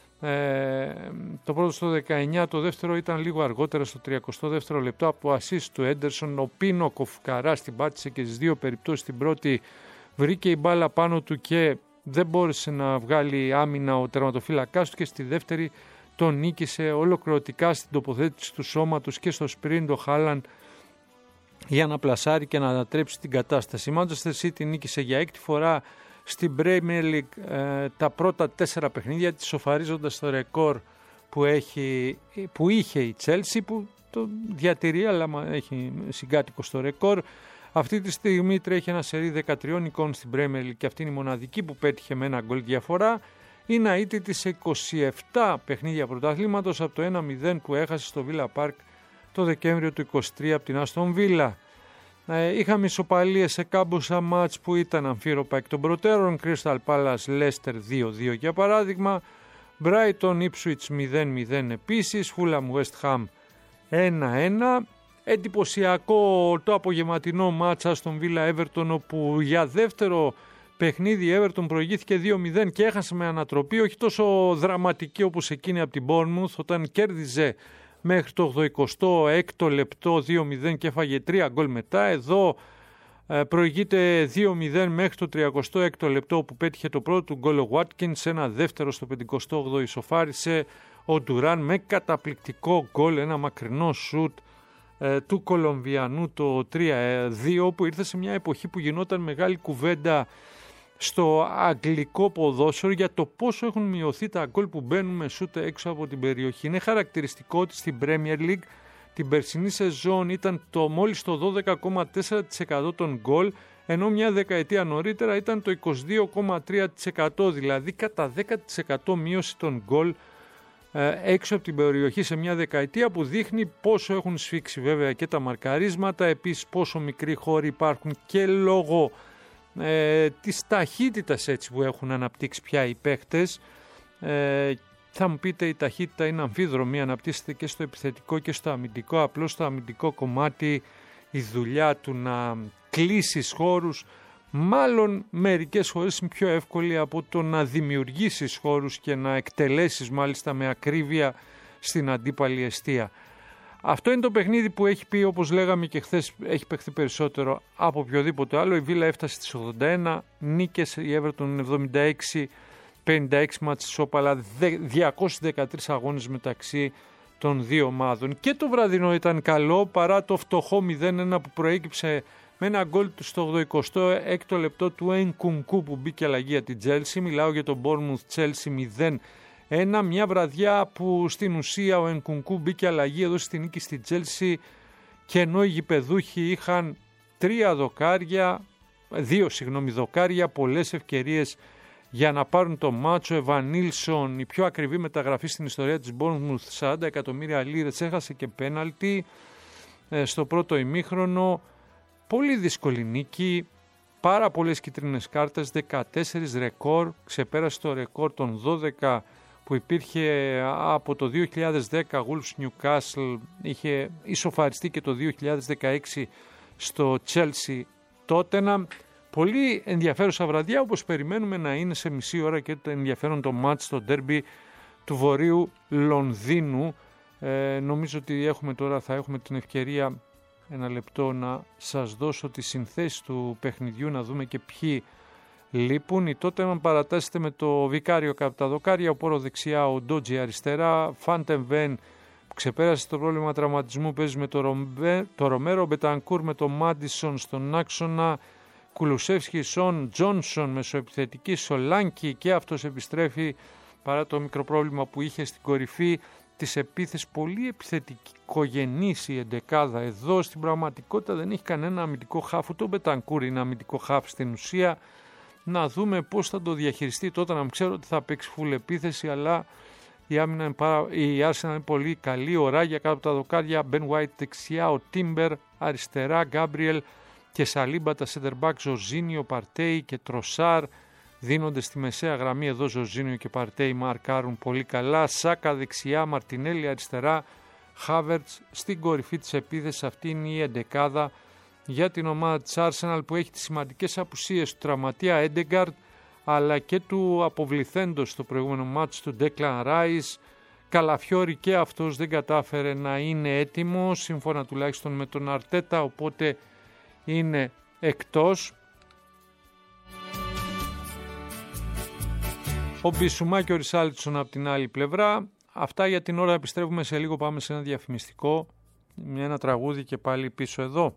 S1: Ε, το πρώτο στο δεκαεννιά, το δεύτερο ήταν λίγο αργότερα στο τριακοστό δεύτερο λεπτό από assist του Έντερσον. Ο Πίνο Κοφκαράς την πάτησε και στις δύο περιπτώσεις. Στην πρώτη βρήκε η μπάλα πάνω του και δεν μπόρεσε να βγάλει άμυνα ο τερματοφύλακάς του, και στη δεύτερη τον νίκησε ολοκληρωτικά στην τοποθέτηση του σώματος και στο σπριντ ο Χάλαντ για να πλασάρει και να ανατρέψει την κατάσταση. Η Manchester City νίκησε για έκτη φορά στην Premier League ε, τα πρώτα τέσσερα παιχνίδια της, σοφαρίζοντας το ρεκόρ που, έχει, που είχε η Chelsea, που το διατηρεί αλλά έχει συγκάτοικο στο ρεκόρ. Αυτή τη στιγμή τρέχει ένα σερί δεκατρία νικών στην Premier League και αυτή είναι η μοναδική που πέτυχε με ένα γκολ διαφορά. Είναι αίτητη σε είκοσι επτά παιχνίδια πρωταθλήματος από το ένα μηδέν που έχασε στο Villa Park το Δεκέμβριο του είκοσι τρία από την Aston Villa. Ε, είχαμε ισοπαλίες σε κάμποσα μάτς που ήταν αμφίροπα εκ των προτέρων. Crystal Palace Leicester δύο δύο για παράδειγμα. Brighton Ipswich μηδέν μηδέν επίσης. Fulham West Ham ένα ένα. Εντυπωσιακό το απογευματινό μάτς Aston Villa Everton, όπου για δεύτερο παιχνίδι η Everton προηγήθηκε δύο μηδέν και έχασε με ανατροπή, όχι τόσο δραματική όπως εκείνη από την Bournemouth όταν κέρδιζε μέχρι το ογδοηκοστό έκτο λεπτό δύο μηδέν και έφαγε τρία γκολ μετά. Εδώ προηγείται δύο μηδέν μέχρι το τριακοστό έκτο λεπτό που πέτυχε το πρώτο του γκολ ο Watkins, ένα δεύτερο στο πενηκοστό όγδοο ισοφάρισε ο Ντουράν με καταπληκτικό γκολ, ένα μακρινό σουτ ε, του Κολομβιανού το τρία δύο, που ήρθε σε μια εποχή που γινόταν μεγάλη κουβέντα στο αγγλικό ποδόσφαιρο για το πόσο έχουν μειωθεί τα γκολ που μπαίνουν με σούτ έξω από την περιοχή. Είναι χαρακτηριστικό ότι στην Premier League την περσινή σεζόν ήταν το μόλις το δώδεκα κόμμα τέσσερα τοις εκατό των γκολ, ενώ μια δεκαετία νωρίτερα ήταν το είκοσι δύο κόμμα τρία τοις εκατό, δηλαδή κατά δέκα τοις εκατό μείωση των γκολ ε, έξω από την περιοχή σε μια δεκαετία, που δείχνει πόσο έχουν σφίξει βέβαια και τα μαρκαρίσματα, επίσης πόσο μικροί χώροι υπάρχουν και λόγω ε, της ταχύτητας έτσι που έχουν αναπτύξει πια οι παίχτες. Ε, θα μου πείτε, η ταχύτητα είναι αμφίδρομη, αναπτύσσεται και στο επιθετικό και στο αμυντικό. Απλώς στο αμυντικό κομμάτι η δουλειά του να κλείσεις χώρους μάλλον μερικές φορές είναι πιο εύκολη από το να δημιουργήσεις χώρους και να εκτελέσεις μάλιστα με ακρίβεια στην αντίπαλη εστία. Αυτό είναι το παιχνίδι που έχει πει, όπως λέγαμε και χθες, έχει παιχθεί περισσότερο από οποιοδήποτε άλλο. Η Βίλα έφτασε στις ογδόντα ένα νίκες, η Everton εβδομήντα έξι, πενήντα έξι μάτς ισόπαλα, διακόσιους δεκατρείς αγώνες μεταξύ των δύο ομάδων. Και το βραδινό ήταν καλό, παρά το φτωχό μηδέν ένα που προέκυψε με ένα γκολ του στο ογδοηκοστό έκτο λεπτό του Ενκουνκού που μπήκε αλλαγή για την Chelsea. Μιλάω για τον Bournemouth Chelsea μηδέν ένα, μια βραδιά που στην ουσία ο Ενκουνκού μπήκε αλλαγή εδώ στη νίκη στη Chelsea, και ενώ οι γηπεδούχοι είχαν τρία δοκάρια, δύο συγγνώμη δοκάρια, πολλές ευκαιρίες για να πάρουν το μάτσο. Εβαν Νίλσον, η πιο ακριβή μεταγραφή στην ιστορία της Bournemouth, σαράντα εκατομμύρια λίρες, έχασε και πέναλτι ε, στο πρώτο ημίχρονο. Πολύ δύσκολη νίκη, πάρα πολλές κίτρινες κάρτες, δεκατέσσερα ρεκόρ, ξεπέρασε το ρεκόρ των δώδεκα που υπήρχε από το δύο χιλιάδες δέκα. Wolves Newcastle είχε ισοφαριστεί και το δύο χιλιάδες δεκαέξι στο Chelsea Tottenham. Πολύ ενδιαφέρουσα βραδιά, όπως περιμένουμε να είναι σε μισή ώρα και το ενδιαφέρον το μάτς στο ντέρμπι του Βορείου Λονδίνου. Ε, νομίζω ότι έχουμε τώρα, θα έχουμε την ευκαιρία ένα λεπτό να σας δώσω τις συνθέσεις του παιχνιδιού, να δούμε και ποιοι λείπουν. Η Tottenham παρατάσσεται με το Βικάριο κάτω τα δοκάρια, ο Πόρο δεξιά, ο Ντότζι αριστερά, Φάντεν Βεν που ξεπέρασε το πρόβλημα τραυματισμού παίζει με το, Ρομπέ, το Ρομέρο, Μπετανκούρ με το Μάντισον στον άξονα, Κουλουσεύσκι, Σον, Τζόνσον μεσοεπιθετική, Σολάνκι και αυτός επιστρέφει παρά το μικρό πρόβλημα που είχε στην κορυφή της επίθεσης. Πολύ επιθετικογενής η εντεκάδα εδώ, στην πραγματικότητα δεν έχει κανένα αμυντικό χάφ, ούτε ο Μπετανκούρ είναι αμυντικό χάφ στην ουσία. Να δούμε πώς θα το διαχειριστεί τότε, να ξέρω ότι θα παίξει φουλ επίθεση, αλλά η, άμυνα είναι πάρα, η Arsenal είναι πολύ καλή, ο Ράγια κάτω από τα δοκάρια, Μπεν White δεξιά, ο Τίμπερ αριστερά, Γκάμπριελ και Σαλίμπα τα center back, Ζορζίνιο, Παρτέι και Τροσάρ δίνονται στη μεσαία γραμμή. Εδώ Ζορζίνιο και Παρτέι μαρκάρουν πολύ καλά, Σάκα δεξιά, Μαρτινέλη αριστερά, Χάβερτς στην κορυφή της επίθεσης. Αυτή είναι η εντεκάδα για την ομάδα της Arsenal που έχει τις σημαντικές απουσίες του τραυματία Έντεγκαρντ αλλά και του αποβληθέντος στο προηγούμενο μάτς του Ντέκλαν Ράις. Καλαφιόρι και αυτός δεν κατάφερε να είναι έτοιμος σύμφωνα τουλάχιστον με τον Αρτέτα, οπότε είναι εκτός. Ο Μπισουμά και ο Ρισάλτσον από την άλλη πλευρά. Αυτά για την ώρα, επιστρέφουμε σε λίγο, πάμε σε ένα διαφημιστικό, μια ένα τραγούδι και πάλι πίσω εδώ.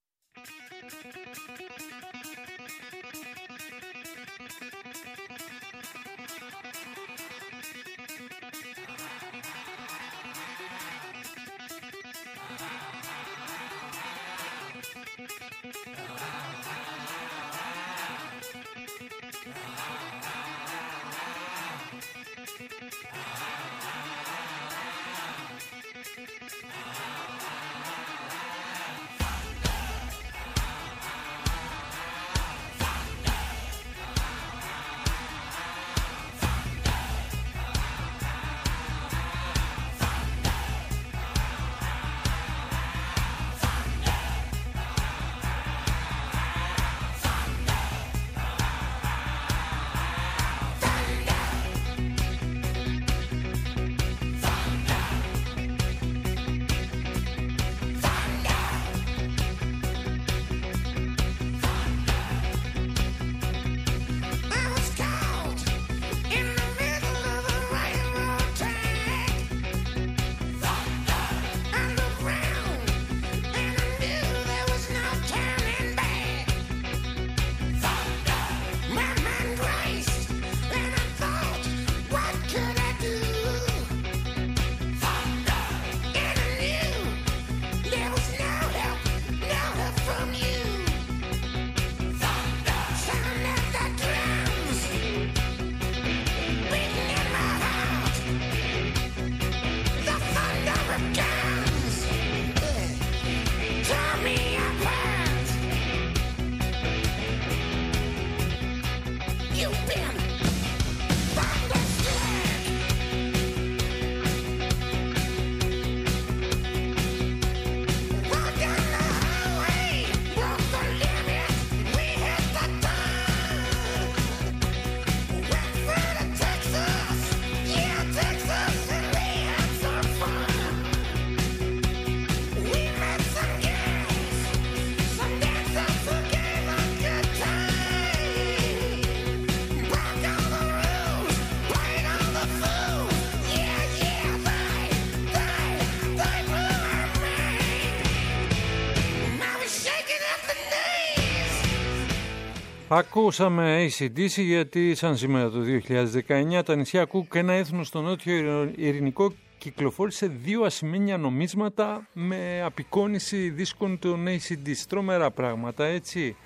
S1: Ακούσαμε έι σι ντι σι γιατί σαν σήμερα το δύο χιλιάδες δεκαεννιά τα νησιά Κουκ, ένα έθνος στο νότιο ειρηνικό κυκλοφόρησε δύο ασημένια νομίσματα με απεικόνιση δίσκων των έι σι ντι. Τρομερά πράγματα, έτσι.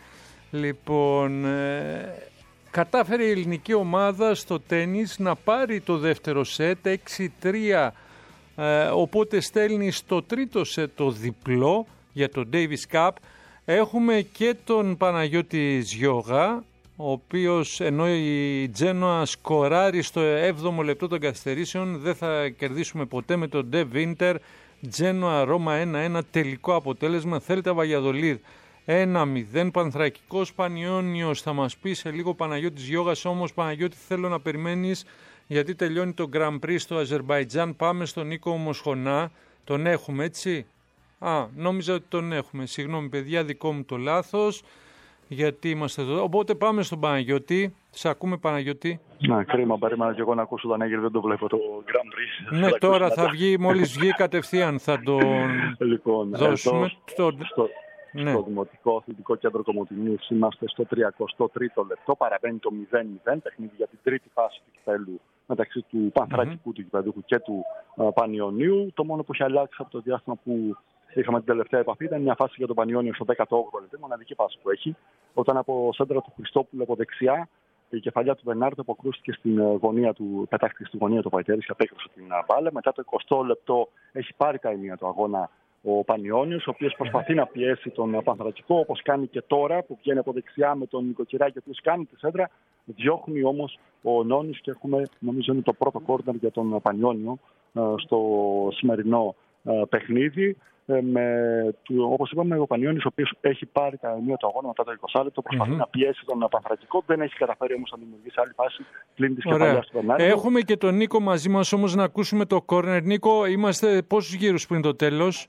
S1: Λοιπόν, ε, κατάφερε η ελληνική ομάδα στο τένις να πάρει το δεύτερο σετ έξι τρία, ε, οπότε στέλνει στο τρίτο σετ το διπλό για το Davis Cup. Έχουμε και τον Παναγιώτη Ζιώγα, ο οποίος ενώ η Τζένοα σκοράρει στο έβδομο λεπτό των καθυστερήσεων, δεν θα κερδίσουμε ποτέ με τον Ντε Βίντερ. Τζένοα Ρώμα ένα ένα, τελικό αποτέλεσμα. Θέλτα Βαγιαδολίδ ένα μηδέν. Πανθρακικός Πανιόνιος, θα μας πει σε λίγο Παναγιώτης Γιώγας. Όμως Παναγιώτη, θέλω να περιμένεις, γιατί τελειώνει το Grand Prix στο Αζερμπαϊτζάν. Πάμε στον Νίκο Μοσχονά. Τον έχουμε, έτσι? Α, νόμιζα ότι τον έχουμε. Συγγνώμη παιδιά, δικό μου το λάθος, γιατί είμαστε εδώ. Οπότε πάμε στον Παναγιώτη. Σε ακούμε, Παναγιώτη.
S2: Να, κρίμα, περίμενα και εγώ να ακούσω τον Έγερ, δεν το βλέπω το Grand Prix.
S1: Ναι, τώρα θα βγει, μόλις βγει κατευθείαν θα τον
S2: λοιπόν,
S1: δώσουμε.
S2: Στο, στο, ναι. στο Δημοτικό Αθλητικό Κέντρο Κομοτηνής είμαστε στο τριακοστό τρίτο λεπτό, παραμένει το μηδέν μηδέν, παιχνίδι για την τρίτη φάση του κυπέλου μεταξύ του Πανθρακικού, mm-hmm. του Κυπεδούχου και του uh, Πανιωνίου. Το μόνο που έχει αλλάξει από το διάστημα που είχαμε την τελευταία επαφή ήταν μια φάση για τον Πανιόνιο στο δέκατο όγδοο λεπτό, μοναδική φάση που έχει, όταν από σέντρα του Χριστόπουλου από δεξιά η κεφαλιά του Βενάρντο αποκρούστηκε στην γωνία του, πετάχτηκε στη γωνία του Παϊτέρης και απέκρουσε την μπάλα. Μετά το εικοστό λεπτό έχει πάρει τα ενία του αγώνα ο Πανιόνιος, ο οποίος προσπαθεί να πιέσει τον Πανθρακικό, όπως κάνει και τώρα που βγαίνει από δεξιά με τον Νοικοκυράκη, ο οποίος κάνει τη σέντρα. Διώχνει όμως ο Νόνης και έχουμε, νομίζω είναι το πρώτο κόρνερ για τον Πανιόνιο στο σημερινό παιχνίδι. Με, του, όπως είπαμε, ο Πανιόνιος, ο οποίος έχει πάρει τα ενία του αγώνα μετά το είκοσι λεπτό, προσπαθεί mm-hmm. να πιέσει τον Πανθρακικό. Δεν έχει καταφέρει όμως να δημιουργήσει άλλη φάση πλην της κεφαλιάς του Βενάρντο.
S1: Έχουμε και τον Νίκο μαζί μας όμως να ακούσουμε το κόρνερ. Νίκο, είμαστε πόσους γύρους πριν το τέλος?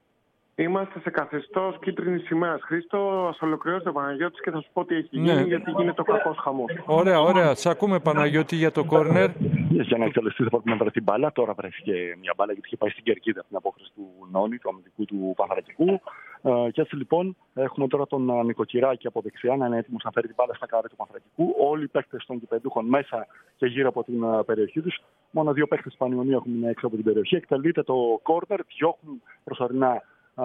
S3: Είμαστε σε καθεστώς κίτρινης σημαίας. Χρήστο, ας ολοκληρώσει ο Παναγιώτης και θα σου πω τι έχει γίνει, ναι. γιατί γίνεται ο κακός χαμός.
S1: Ωραία, ωραία. Σ' ακούμε, Παναγιώτη, για το κόρνερ.
S2: Για να εκτελεστεί θα πρέπει να βρεθεί μπάλα. Τώρα βρέθηκε μια μπάλα γιατί είχε πάει στην κερκίδα από την απόκριση του Νόνη, του αμυντικού του Πανθρακικού. Ε, και έτσι λοιπόν έχουμε τώρα τον Νοικοκυράκη από δεξιά να είναι έτοιμος να φέρει την μπάλα στα καρέ του Πανθρακικού. Όλοι οι παίκτες των κυπεντούχων μέσα και γύρω από την περιοχή τους. Μόνο δύο παίκτες του Πανιωνίου έχουν μείνει έξω από την περιοχή. Εκτελείται το κόρνερ, διώχνουν προσωρινά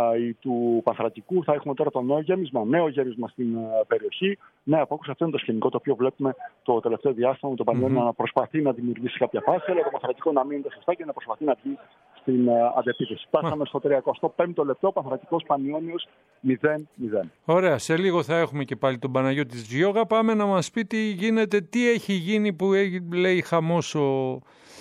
S2: του Πανθρακικού. Θα έχουμε τώρα το νέο γέμισμα, νέο γέμισμα στην uh, περιοχή. Νέα απόκριση. Αυτό είναι το σκηνικό το οποίο βλέπουμε το τελευταίο διάστημα με τον Πανιόνιο mm-hmm. να προσπαθεί να δημιουργήσει κάποια φάση, αλλά το Πανθρακικό να μείνει σωστά και να προσπαθεί να βγει στην uh, αντεπίθεση. Φτάσαμε στο τριακοστό πέμπτο λεπτό, Πανθρακικός Πανιόνιος μηδέν μηδέν.
S1: Ωραία, σε λίγο θα έχουμε και πάλι τον Παναγιώτη Ζιώγα. Πάμε να μας πει τι γίνεται, τι έχει γίνει που έχει, λέει χαμός ο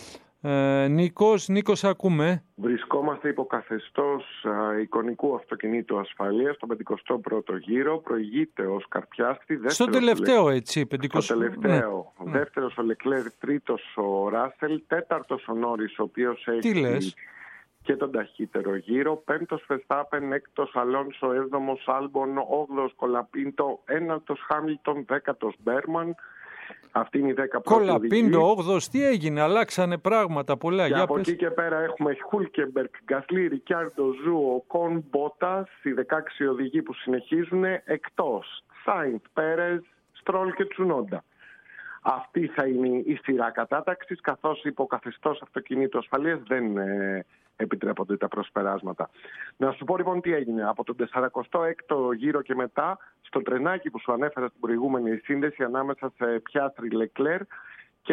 S1: Ε, Νίκος, Νίκος ακούμε.
S3: Βρισκόμαστε υπό καθεστώς α, εικονικού αυτοκινήτου ασφαλείας στον πενηκοστό πρώτο γύρο. Προηγείται ο Σκαρπιάστη.
S1: Στο τελευταίο ο... έτσι,
S3: πενηκοστό... Στο τελευταίο. Ναι. Δεύτερος ο Λεκλέρ, τρίτος ο Ράσελ, τέταρτος ο Νόρις, ο οποίος έχει και τον ταχύτερο γύρο. Πέμπτος Φεστάπεν, έκτος Αλόνσο, έβδομος Άλμπον, όγδοος Κολαπίντο, ένατος Χάμιλτον, δέκατος Μπέρμαν. Αυτή είναι η δέκα πρώτη.
S1: Κολαπίντο, όγδοος, τι έγινε, αλλάξανε πράγματα πολλά.
S3: Και
S1: για
S3: από
S1: πες.
S3: εκεί και πέρα έχουμε Χούλκεμπερκ, Γκασλί, Ρικιάρντο, Ζου, Οκόν, Μπότας, οι δεκαέξι οδηγοί που συνεχίζουν εκτός. Σάινθ, Πέρες, Στρόλ και Τσουνόντα. Αυτή θα είναι η σειρά κατάταξης, καθώς υπό καθεστώς αυτοκινήτου ασφαλείας δεν ε, επιτρέπονται τα προσπεράσματα. Να σου πω λοιπόν τι έγινε. Από τον σαρανταέκτο έκτο γύρο και μετά, στο τρενάκι που σου ανέφερα στην προηγούμενη σύνδεση ανάμεσα σε Πιάστρι, Λεκλέρ και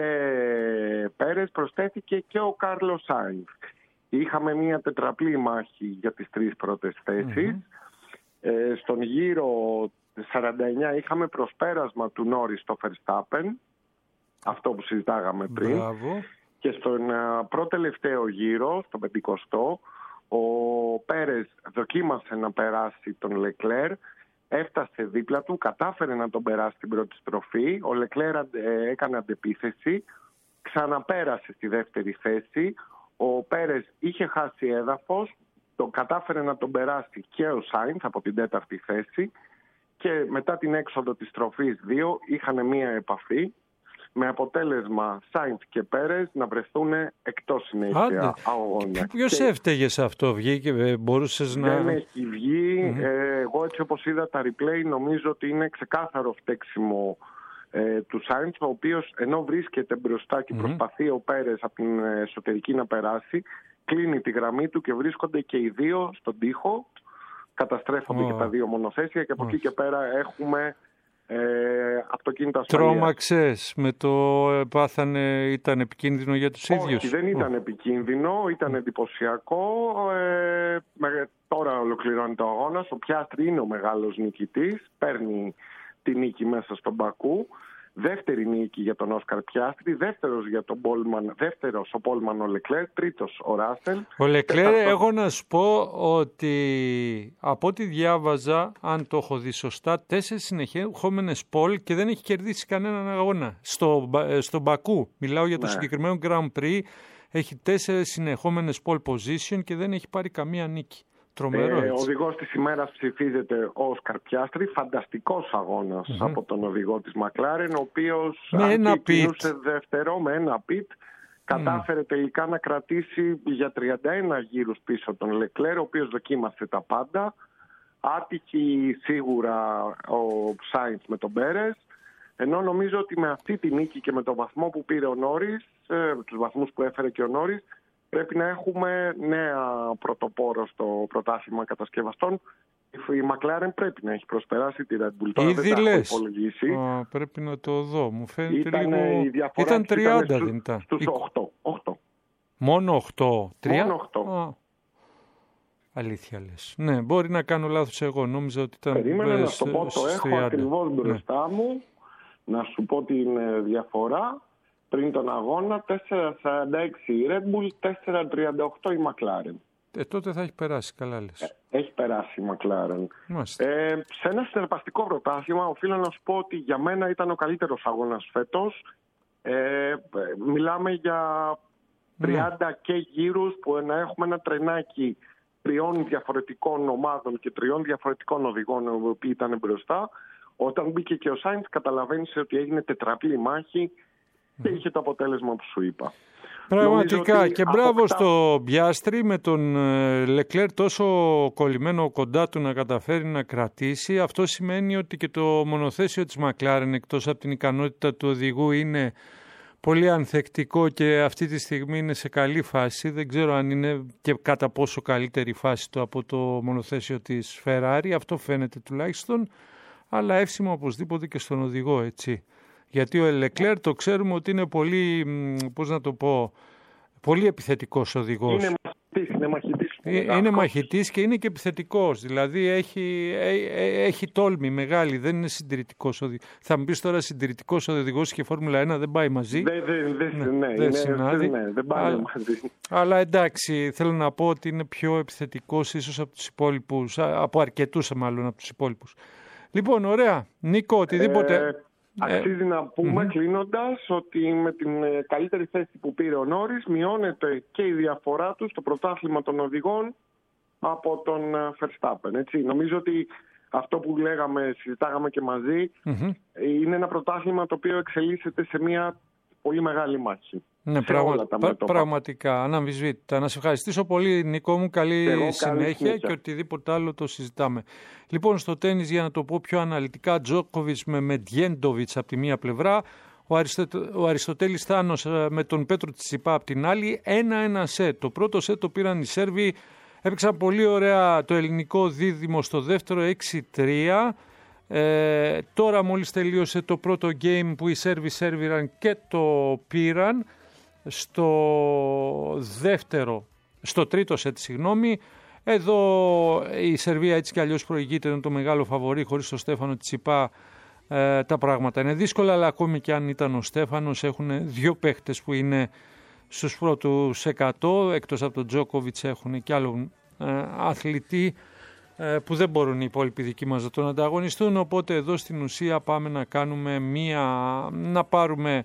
S3: Πέρες, προσθέθηκε και ο Κάρλος Σάινθ. Είχαμε μια τετραπλή μάχη για τις τρεις πρώτες θέσεις. Mm-hmm. Ε, στον γύρο σαράντα εννιά είχαμε προσπέρασμα του Νόρις στο Verstappen, αυτό που συζητάγαμε πριν.
S1: Μπράβο.
S3: Και στον πρώτο τελευταίο γύρο, στον πενηκοστό, ο Πέρες δοκίμασε να περάσει τον Λεκλέρ, έφτασε δίπλα του, κατάφερε να τον περάσει στην πρώτη στροφή, ο Λεκλέρ έκανε αντεπίθεση, ξαναπέρασε στη δεύτερη θέση, ο Πέρες είχε χάσει έδαφος, τον κατάφερε να τον περάσει και ο Σάινθ από την τέταρτη θέση και μετά την έξοδο της στροφής δύο είχαν μία επαφή, με αποτέλεσμα Σάινθ και Πέρες να βρεθούν εκτός συνέχεια αγώνα.
S1: Ποιος έφταιγε σε αυτό, βγήκε, μπορούσες να...
S3: Δεν έχει βγει. Mm-hmm. Ε, εγώ έτσι όπως είδα τα replay νομίζω ότι είναι ξεκάθαρο φταίξιμο ε, του Σάινθ, ο οποίος ενώ βρίσκεται μπροστά και mm-hmm. προσπαθεί ο Πέρες από την εσωτερική να περάσει, κλείνει τη γραμμή του και βρίσκονται και οι δύο στον τοίχο. Καταστρέφονται oh. και τα δύο μονοθέσια και από oh. εκεί και πέρα έχουμε ε, αυτοκίνητα ασφαλείας.
S1: Τρόμαξες με το πάθανε, ήταν επικίνδυνο για τους
S3: Όχι,
S1: ίδιους?
S3: Όχι, δεν ήταν oh. επικίνδυνο, ήταν εντυπωσιακό. Ε, με, τώρα ολοκληρώνει το αγώνας. Ο Πιάστρι είναι ο μεγάλος νικητής, παίρνει τη νίκη μέσα στον Μπακού. Δεύτερη νίκη για τον Όσκαρ Πιάστρι, δεύτερος για τον Πόλμαν, δεύτερος ο Πόλμαν ο Λεκλέρ, τρίτος ο Ράσελ.
S1: Ο Λεκλέρ, τετάρτος... εγώ να σου πω ότι από ό,τι διάβαζα, αν το έχω δει σωστά, τέσσερις συνεχόμενες πόλ και δεν έχει κερδίσει κανέναν αγώνα. Στο, στο Μπακού, μιλάω για το ναι. συγκεκριμένο Grand Prix, έχει τέσσερις συνεχόμενες pole position και δεν έχει πάρει καμία νίκη. Τρομερό, ε,
S3: ο οδηγός της ημέρας ψηφίζεται ο Όσκαρ Πιάστρι, φανταστικός αγώνας mm-hmm. από τον οδηγό της Μακλάρεν, ο οποίος αν κινούσε δεύτερο με ένα πιτ, κατάφερε mm. τελικά να κρατήσει για τριάντα ένα γύρους πίσω τον Λεκλέρ, ο οποίος δοκίμασε τα πάντα. Άτυχη σίγουρα ο Σάινς με τον Πέρες, ενώ νομίζω ότι με αυτή τη νίκη και με τον βαθμό που πήρε ο Νόρις, ε, τους βαθμούς που έφερε και ο Νόρις, πρέπει να έχουμε νέα πρωτοπόρο στο πρωτάθλημα κατασκευαστών. Η McLaren πρέπει να έχει προσπεράσει τη Red Bull. Τώρα
S1: Ήδη
S3: δεν
S1: λες.
S3: τα έχω υπολογίσει.
S1: Α, πρέπει να το δω. Μου φαίνεται
S3: ήταν,
S1: λίγο...
S3: η διαφορά
S1: ήταν τριάντα
S3: ήταν
S1: δεν ήταν.
S3: Στους οκτώ. οκτώ.
S1: Μόνο οκτώ.
S3: Μόνο οκτώ.
S1: Α, αλήθεια λες. Ναι, μπορεί να κάνω λάθος εγώ. Νόμιζα ότι ήταν...
S3: Περίμενα
S1: ε,
S3: να σου πω, το έχω
S1: τριάντα.
S3: ακριβώς μπροστά ναι. μου. Να σου πω την διαφορά. Πριν τον αγώνα, τέσσερα σαράντα έξι η Red Bull, τέσσερα τριάντα οκτώ η McLaren.
S1: Ε, τότε θα έχει περάσει, καλά λες.
S3: Ε, έχει περάσει η McLaren. Ε, σε ένα συναρπαστικό πρωτάθλημα, οφείλω να σου πω ότι για μένα ήταν ο καλύτερος αγώνας φέτος. Ε, μιλάμε για τριάντα mm. και γύρους που να έχουμε ένα τρενάκι τριών διαφορετικών ομάδων και τριών διαφορετικών οδηγών οι οποίοι ήταν μπροστά. Όταν μπήκε και ο Σάινς, καταλαβαίνεις ότι έγινε τετραπλή μάχη και είχε το αποτέλεσμα που σου είπα.
S1: Πραγματικά και μπράβο αποκτά... στο Πιάστρι με τον Λεκλέρ τόσο κολλημένο κοντά του να καταφέρει να κρατήσει. Αυτό σημαίνει ότι και το μονοθέσιο της Μακλάρεν εκτός από την ικανότητα του οδηγού είναι πολύ ανθεκτικό και αυτή τη στιγμή είναι σε καλή φάση. Δεν ξέρω αν είναι και κατά πόσο καλύτερη φάση του από το μονοθέσιο της Ferrari. Αυτό φαίνεται τουλάχιστον, αλλά εύσημα οπωσδήποτε και στον οδηγό, έτσι. Γιατί ο Λεκλέρ το ξέρουμε ότι είναι πολύ, πώς να το πω, πολύ επιθετικός οδηγός.
S3: Είναι μαχητής, είναι μαχητής.
S1: Ε, είναι μαχητής και είναι και επιθετικός. Δηλαδή έχει, ε, έχει τόλμη μεγάλη, δεν είναι συντηρητικός οδηγός. Θα μου πεις τώρα συντηρητικός οδηγός και Φόρμουλα ένα δεν πάει μαζί.
S3: Δεν δε, δε, ναι, ναι,
S1: δεν συνάδει.
S3: Ναι, δεν πάει
S1: αλλά,
S3: μαζί.
S1: Αλλά εντάξει, θέλω να πω ότι είναι πιο επιθετικός ίσως από τους υπόλοιπους, από αρκετούς μάλλον από τους υπόλοιπους. Λοιπόν, ωραία. Νίκο, οτιδήποτε...
S3: Ε, Αξίζει να πούμε mm-hmm. κλείνοντας ότι με την καλύτερη θέση που πήρε ο Νόρις μειώνεται και η διαφορά του στο πρωτάθλημα των οδηγών από τον Verstappen. Έτσι. Νομίζω ότι αυτό που λέγαμε, συζητάγαμε και μαζί, mm-hmm. είναι ένα πρωτάθλημα το οποίο εξελίσσεται σε μια πολύ μεγάλη μάχη.
S1: Ναι, πραγμα... πρα... πραγματικά, αναμφισβήτητα. Να σε ευχαριστήσω πολύ, Νίκο μου. Καλή Εγώ, συνέχεια, συνέχεια και οτιδήποτε άλλο το συζητάμε. Λοιπόν, στο τένις, για να το πω πιο αναλυτικά, Τζόκοβιτς με Μεντιέντοβιτς από τη μία πλευρά, ο, Αριστο... ο Αριστοτέλης Θάνος με τον Πέτρο Τσιτσιπά από την άλλη, ένα-ένα σετ. Το πρώτο σετ το πήραν οι Σέρβοι, έπαιξαν πολύ ωραία το ελληνικό δίδυμο στο δεύτερο έξι τρία. Ε, τώρα μόλις τελείωσε το πρώτο game που οι Σέρβοι σέρβιραν και το πήραν στο δεύτερο, στο τρίτο σετ, συγγνώμη. Εδώ η Σερβία έτσι κι αλλιώς προηγείται, είναι το μεγάλο φαβορί, χωρίς τον Στέφανο Τσιτσιπά ε, τα πράγματα είναι δύσκολα, αλλά ακόμη και αν ήταν ο Στέφανος έχουν δύο παίχτες που είναι στους πρώτους εκατό, εκτός από τον Τζόκοβιτς έχουν και άλλον ε, αθλητή που δεν μπορούν οι υπόλοιποι δικοί μας να τον ανταγωνιστούν, οπότε εδώ στην ουσία πάμε να κάνουμε μία, να πάρουμε,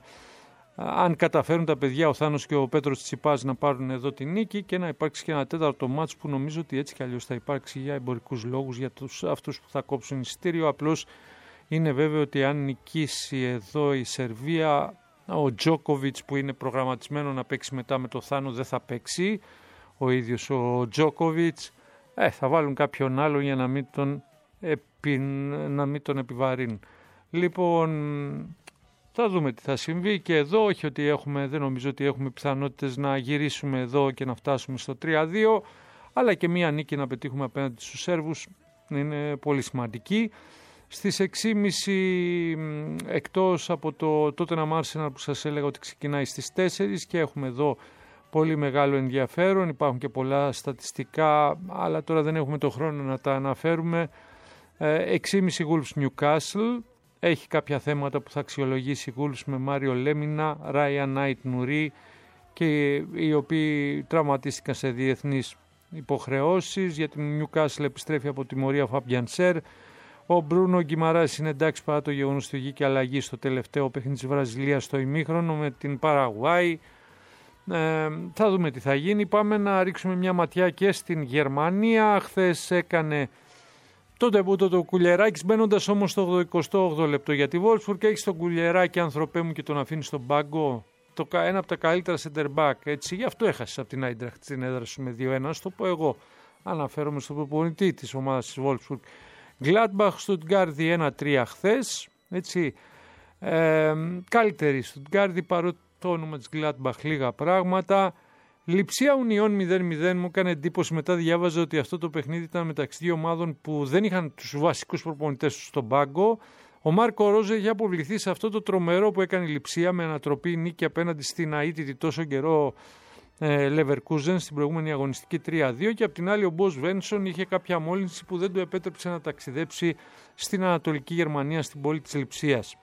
S1: αν καταφέρουν τα παιδιά ο Θάνος και ο Πέτρος Τσιτσιπάς να πάρουν εδώ την νίκη και να υπάρξει και ένα τέταρτο μάτς που νομίζω ότι έτσι κι αλλιώς θα υπάρξει για εμπορικούς λόγους για τους, αυτούς που θα κόψουν εισιτήριο. Απλώς είναι βέβαιο ότι αν νικήσει εδώ η Σερβία, ο Τζόκοβιτς που είναι προγραμματισμένο να παίξει μετά με το Θάνο δεν θα παίξει, ο ίδιος ο Τζόκοβιτς. Ε, θα βάλουν κάποιον άλλο για να μην τον, επι... να μην τον επιβαρύνουν. Λοιπόν, Θα δούμε τι θα συμβεί και εδώ, όχι ότι έχουμε, δεν νομίζω ότι έχουμε πιθανότητες να γυρίσουμε εδώ και να φτάσουμε στο τρία δύο, αλλά και μία νίκη να πετύχουμε απέναντι στους Σέρβους είναι πολύ σημαντική. Στις έξι και μισή εκτός από το Tottenham Arsenal που σας έλεγα ότι ξεκινάει στις τέσσερις και έχουμε εδώ πολύ μεγάλο ενδιαφέρον, υπάρχουν και πολλά στατιστικά, αλλά τώρα δεν έχουμε το χρόνο να τα αναφέρουμε. έξι και μισή Wolves Newcastle, έχει κάποια θέματα που θα αξιολογήσει η Wolves με Μάριο Λέμινα, Ράια Νάιτ Νουρί και οι οποίοι τραυματίστηκαν σε διεθνείς υποχρεώσεις. Για την Newcastle επιστρέφει από τιμωρία Φάμπιαν Σέρ. Ο Μπρούνο Γκιμαράς είναι εντάξει παρά το γεγονός ότι βγήκε αλλαγή στο τελευταίο παιχνίδι της Βραζιλίας στο ημίχρονο με την Παραγουάη. Ε, θα δούμε τι θα γίνει. Πάμε να ρίξουμε μια ματιά και στην Γερμανία. Χθες έκανε το ντεμπούτο το Κουλιεράκης, μπαίνοντας όμως στο εικοστό όγδοο λεπτό για τη Wolfsburg και έχει τον Κουλιεράκη, ανθρωπέ μου, και τον αφήνει στον πάγκο. Το, ένα από τα καλύτερα center back. Έτσι, γι' αυτό έχασε από την Άιντραχτ στην έδρα σου με δύο ένα. Στο πω εγώ. Αναφέρομαι στον προπονητή της ομάδας της Wolfsburg. Gladbach Stuttgart ένα τρία χθες. Έτσι, ε, καλύτερη Stuttgart, παρότι το όνομα της Gladbach λίγα πράγματα. Λειψία Ουνιών μηδέν μηδέν, μου έκανε εντύπωση, μετά διάβαζα ότι αυτό το παιχνίδι ήταν μεταξύ δύο ομάδων που δεν είχαν τους βασικούς προπονητές τους στον πάγκο. Ο Μάρκο Ρόζε είχε αποβληθεί σε αυτό το τρομερό που έκανε η Λειψία με ανατροπή νίκη απέναντι στην αίτητη τόσο καιρό ε, Leverkusen στην προηγούμενη αγωνιστική τρία δύο, και απ' την άλλη ο Μπος Βένσον είχε κάποια μόλυνση που δεν του επέτρεψε να ταξιδέψει στην Ανατολική Γερμανία, στην πόλη της Λειψίας.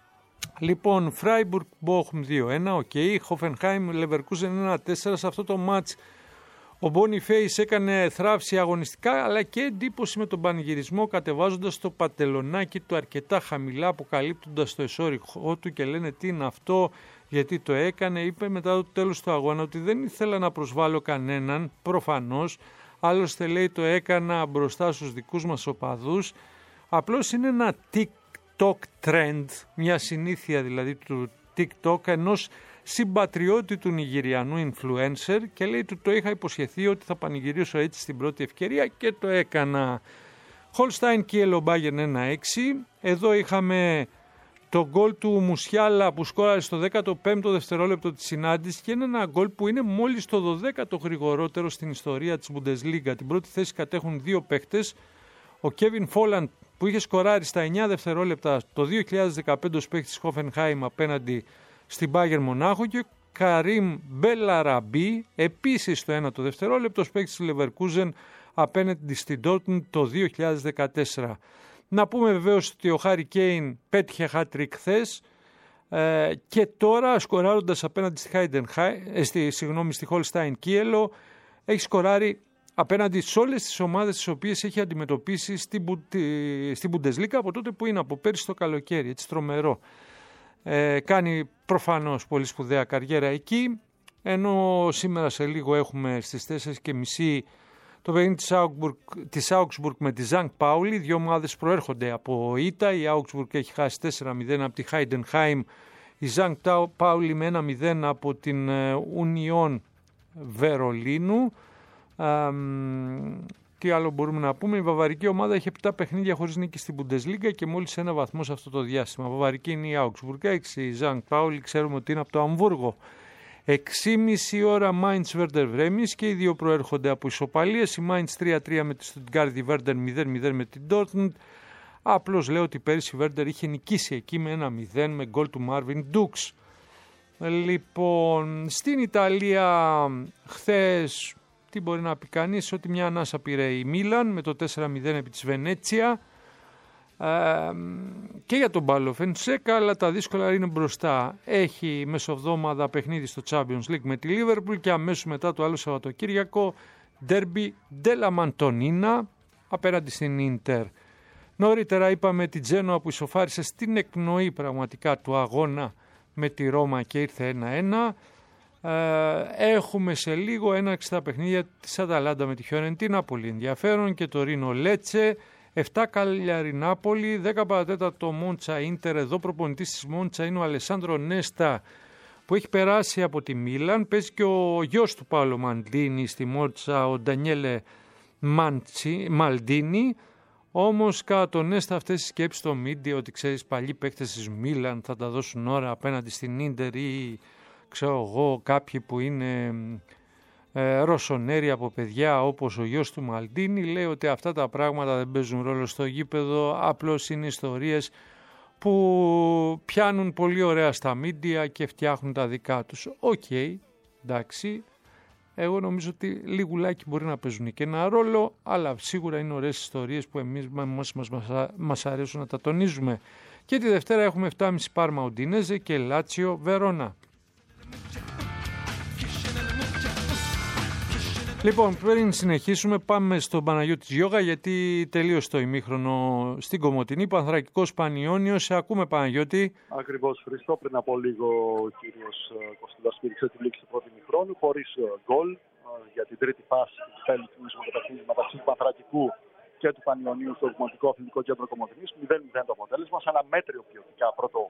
S1: Λοιπόν, Φράιμπουργκ Μπόχουμ δύο ένα, οκ, okay. Χόφενχάιμ Leverkusen ένα τέσσερα. Σε αυτό το μάτς ο Μπονιφέης έκανε θράψη αγωνιστικά, αλλά και εντύπωση με τον πανηγυρισμό, κατεβάζοντας το πατελονάκι του αρκετά χαμηλά, αποκαλύπτοντας το εσώρουχό του και λένε τι είναι αυτό, γιατί το έκανε. Είπε μετά το τέλος του αγώνα ότι δεν ήθελα να προσβάλλω κανέναν, προφανώς, άλλωστε λέει το έκανα μπροστά στους δικούς μας οπαδούς, απλώς είναι ένα TikTok trend, μια συνήθεια δηλαδή του TikTok ενός συμπατριώτη του Νιγηριανού influencer, και λέει του το είχα υποσχεθεί ότι θα πανηγυρίσω έτσι στην πρώτη ευκαιρία και το έκανα. Holstein Kiel Bayern ένα έξι. Εδώ είχαμε το γκολ του Μουσιάλα που σκόραρε στο δέκατο πέμπτο δευτερόλεπτο της συνάντησης και είναι ένα γκολ που είναι μόλις το δωδέκατο γρηγορότερο στην ιστορία της Bundesliga. Την πρώτη θέση κατέχουν δύο παίχτες. Ο Kevin Folland που είχε σκοράρει στα εννιά δευτερόλεπτα το δύο χιλιάδες δεκαπέντε ως παίχτης της Hoffenheim απέναντι στην Bayern Μονάχο, και Καρίμ Μπελαραμπή επίσης στο ένα το δευτερόλεπτο ως παίκτης της Leverkusen απέναντι στην Dortmund το δύο χιλιάδες δεκατέσσερα. Να πούμε βεβαίως ότι ο Χάρι Κέιν πέτυχε hat-trick χθες ε, και τώρα σκοράροντας απέναντι στη, ε, στη, συγγνώμη, στη Holstein Kiel έχει σκοράρει απέναντι σε όλες τις ομάδες τις οποίες έχει αντιμετωπίσει στην, στην Bundesliga από τότε που είναι, από πέρυσι το καλοκαίρι, έτσι τρομερό. Ε, κάνει προφανώς πολύ σπουδαία καριέρα εκεί, ενώ σήμερα σε λίγο έχουμε στις τέσσερις και μισή το παιχνίδι της Augsburg, της Augsburg με τη Ζανκ Πάουλι. Δύο ομάδες προέρχονται από ήττα, η Augsburg έχει χάσει τέσσερα μηδέν από τη Heidenheim, η Ζανκ Πάουλι με ένα μηδέν από την Union Βερολίνου. Α, τι άλλο μπορούμε να πούμε, η βαβαρική ομάδα έχει επτά παιχνίδια χωρίς νίκη στην Bundesliga και μόλις ένα βαθμό σε αυτό το διάστημα. Η βαβαρική είναι η Augsburg έξι, η Ζανκ Πάουλι ξέρουμε ότι είναι από το Αμβούργο. έξι και μισή ώρα Mainz Werder Bremen και οι δύο προέρχονται από ισοπαλίες, η Mainz τρία τρία με τη Stuttgart, η Werder μηδέν μηδέν με την Dortmund. Απλώς λέω ότι πέρυσι η Werder είχε νικήσει εκεί με ένα μηδέν με γκολ του Marvin Dux. Λοιπόν, στην Ιταλία χθες τι μπορεί να πει κανείς, ότι μια ανάσα πήρε η Μίλαν με το τέσσερα μηδέν επί της Βενέτσια ε, και για τον Μπάλο Φενσέκα, αλλά τα δύσκολα είναι μπροστά. Έχει μεσοβδόμαδα παιχνίδι στο Champions League με τη Liverpool και αμέσως μετά το άλλο Σαββατοκύριακο Derby della Mantonina απέναντι στην Ίντερ. Νωρίτερα είπαμε την Τζένοα που ισοφάρισε στην εκπνοή πραγματικά του αγώνα με τη Ρώμα και ήρθε ένα ένα. Έχουμε σε λίγο έναρξη τα παιχνίδια της Αταλάντα με τη Φιωρεντίνα, πολύ ενδιαφέρον, και το Ρίνο Λέτσε. επτά Καλιάρι Νάπολη, δέκα παρατέταρτο Μόντσα Ίντερ. Εδώ προπονητής της Μόντσα είναι ο Αλεσάνδρο Νέστα που έχει περάσει από τη Μίλαν. Παίζει και ο γιος του Πάολο Μαλντίνι στη Μόντσα, ο Ντανιέλε Μαλντίνι. Όμως κατά τον Νέστα αυτές οι σκέψεις στο media ότι ξέρεις παλιοί παίκτες της Μίλαν θα τα δώσουν ώρα απέναντι στην Ίντερ ή ξέρω εγώ κάποιοι που είναι ε, ρωσονέροι από παιδιά όπως ο γιος του Μαλντίνη, λέει ότι αυτά τα πράγματα δεν παίζουν ρόλο στο γήπεδο, απλώς είναι ιστορίες που πιάνουν πολύ ωραία στα media και φτιάχνουν τα δικά τους. Οκ, okay, εντάξει. Εγώ νομίζω ότι λίγουλάκι μπορεί να παίζουν και ένα ρόλο, αλλά σίγουρα είναι ωραίες ιστορίες που εμείς μας, μας, μας, μας αρέσουν να τα τονίζουμε. Και τη Δευτέρα έχουμε επτά και μισή Πάρμα Ουντινέζε και Λάτσιο Βερόνα. Λοιπόν, πριν συνεχίσουμε πάμε στον Παναγιώτη Γιώγα γιατί τελείωσε το ημίχρονο στην Κομοτηνή. Πανθρακικός Πανιώνιος, σε ακούμε Παναγιώτη.
S2: Ακριβώς, Χριστό. Πριν από λίγο ο κύριος Κωστηλάς πήρξε τη λήξη του πρώτου ημίχρονου χωρίς γκολ για την τρίτη φάση του τέλους του παιχνίδι μεταξύ του Πανθρακικού και του Πανιωνίου στο Δημοτικό Αθλητικό Κέντρο Κομοτηνής. μηδέν μηδέν το αποτέλεσμα σε ένα μέτριο ποιοτικά πρώτο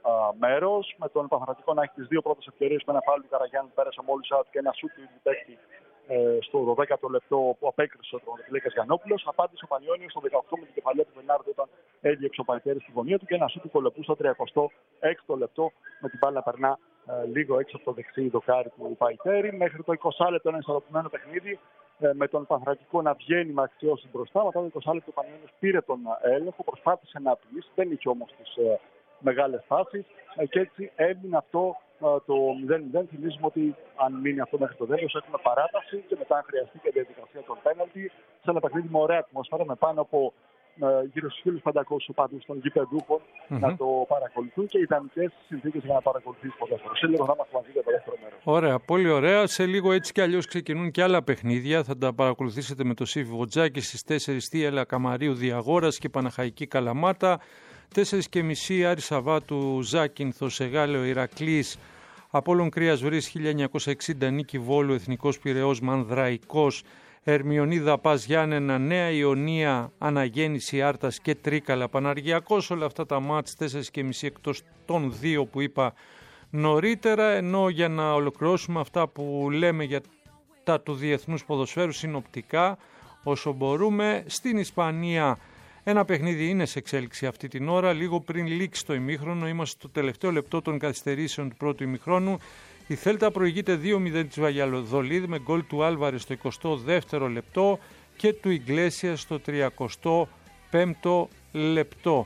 S2: μέρος. Με τον Πανθρακικό να έχει τις δύο πρώτες ευκαιρίες με ένα φάουλ του Καραγιάννη που πέρασε μόλις out και ένα σούτ του ίδιου παίκτη στο δωδέκατο λεπτό που απέκρισε ο Τερματοφύλακας Γιαννόπουλος. Απάντησε ο Πανιώνιος στο δεκαοκτώ με την κεφαλιά του Βενάρντο όταν έδιωξε ο Παλικέρης στη γωνία του και ένα σούτ του Κολεπού στο τριακοστό έκτο λεπτό με την μπάλα να περνά ε, λίγο έξω από το δεξί δοκάρι του Παϊτέρη. Μέχρι το είκοσι λεπτό ένα ισορροπημένο παιχνίδι ε, με τον Πανθρακικό να βγαίνει με αξιώσεις μπροστά. Μετά το είκοσι λεπτό ο Πανιώνιος πήρε τον έλεγχο, προσπάθησε να απειλήσει, δεν είχε όμως τις ε, μεγάλες φάσεις ε, και έτσι έμεινε αυτό το μηδέν μηδέν. Θυμίζουμε ότι αν μείνει αυτό μέχρι το τέλος έχουμε παράταση και μετά αν χρειαστεί και διαδικασία των πέναλτι σε ένα παιχνίδι με ωραία ατμόσφαιρα με πάνω από ε, γύρω στους χίλιους πεντακόσιους οπαδούς των γηπεδούχων mm-hmm. να το παρακολουθούν και ιδανικές συνθήκες για να παρακολουθήσει το δεύτερο. Σε λίγο θα είμαστε μαζί για το δεύτερο μέρος.
S1: Ωραία, πολύ ωραία. Σε λίγο έτσι κι αλλιώς ξεκινούν και άλλα παιχνίδια. Θα τα παρακολουθήσετε με το Σύφι Βοτζάκη στις τέσσερις Τίελα Καμαρίου Διαγόρας και Παναχαϊκή Καλαμάτα. τέσσερις και μισή Άρη Σαββάτου Ζάκυνθο Εγάλεο Ηρακλής. Απόλλων Κρίας Βρύς χίλια εννιακόσια εξήντα Νίκη Βόλου Εθνικός Πειραιώς Μανδραϊκός Ερμιονίδα Πας Γιάννενα Νέα Ιωνία Αναγέννηση Άρτας και Τρίκαλα Παναργιακός. Όλα αυτά τα μάτς τέσσερις και μισή εκτός των δύο που είπα νωρίτερα, ενώ για να ολοκληρώσουμε αυτά που λέμε για τα του διεθνούς ποδοσφαίρου συνοπτικά όσο μπορούμε. Στην Ισπανία ένα παιχνίδι είναι σε εξέλιξη αυτή την ώρα, λίγο πριν λήξει το ημίχρονο. Είμαστε στο τελευταίο λεπτό των καθυστερήσεων του πρώτου ημιχρόνου. Η Θέλτα προηγείται δύο μηδέν της Βαγιαλοδολίδ με γκολ του Άλβαρες στο εικοστό δεύτερο λεπτό και του Ιγκλέσια στο τριακοστό πέμπτο λεπτό.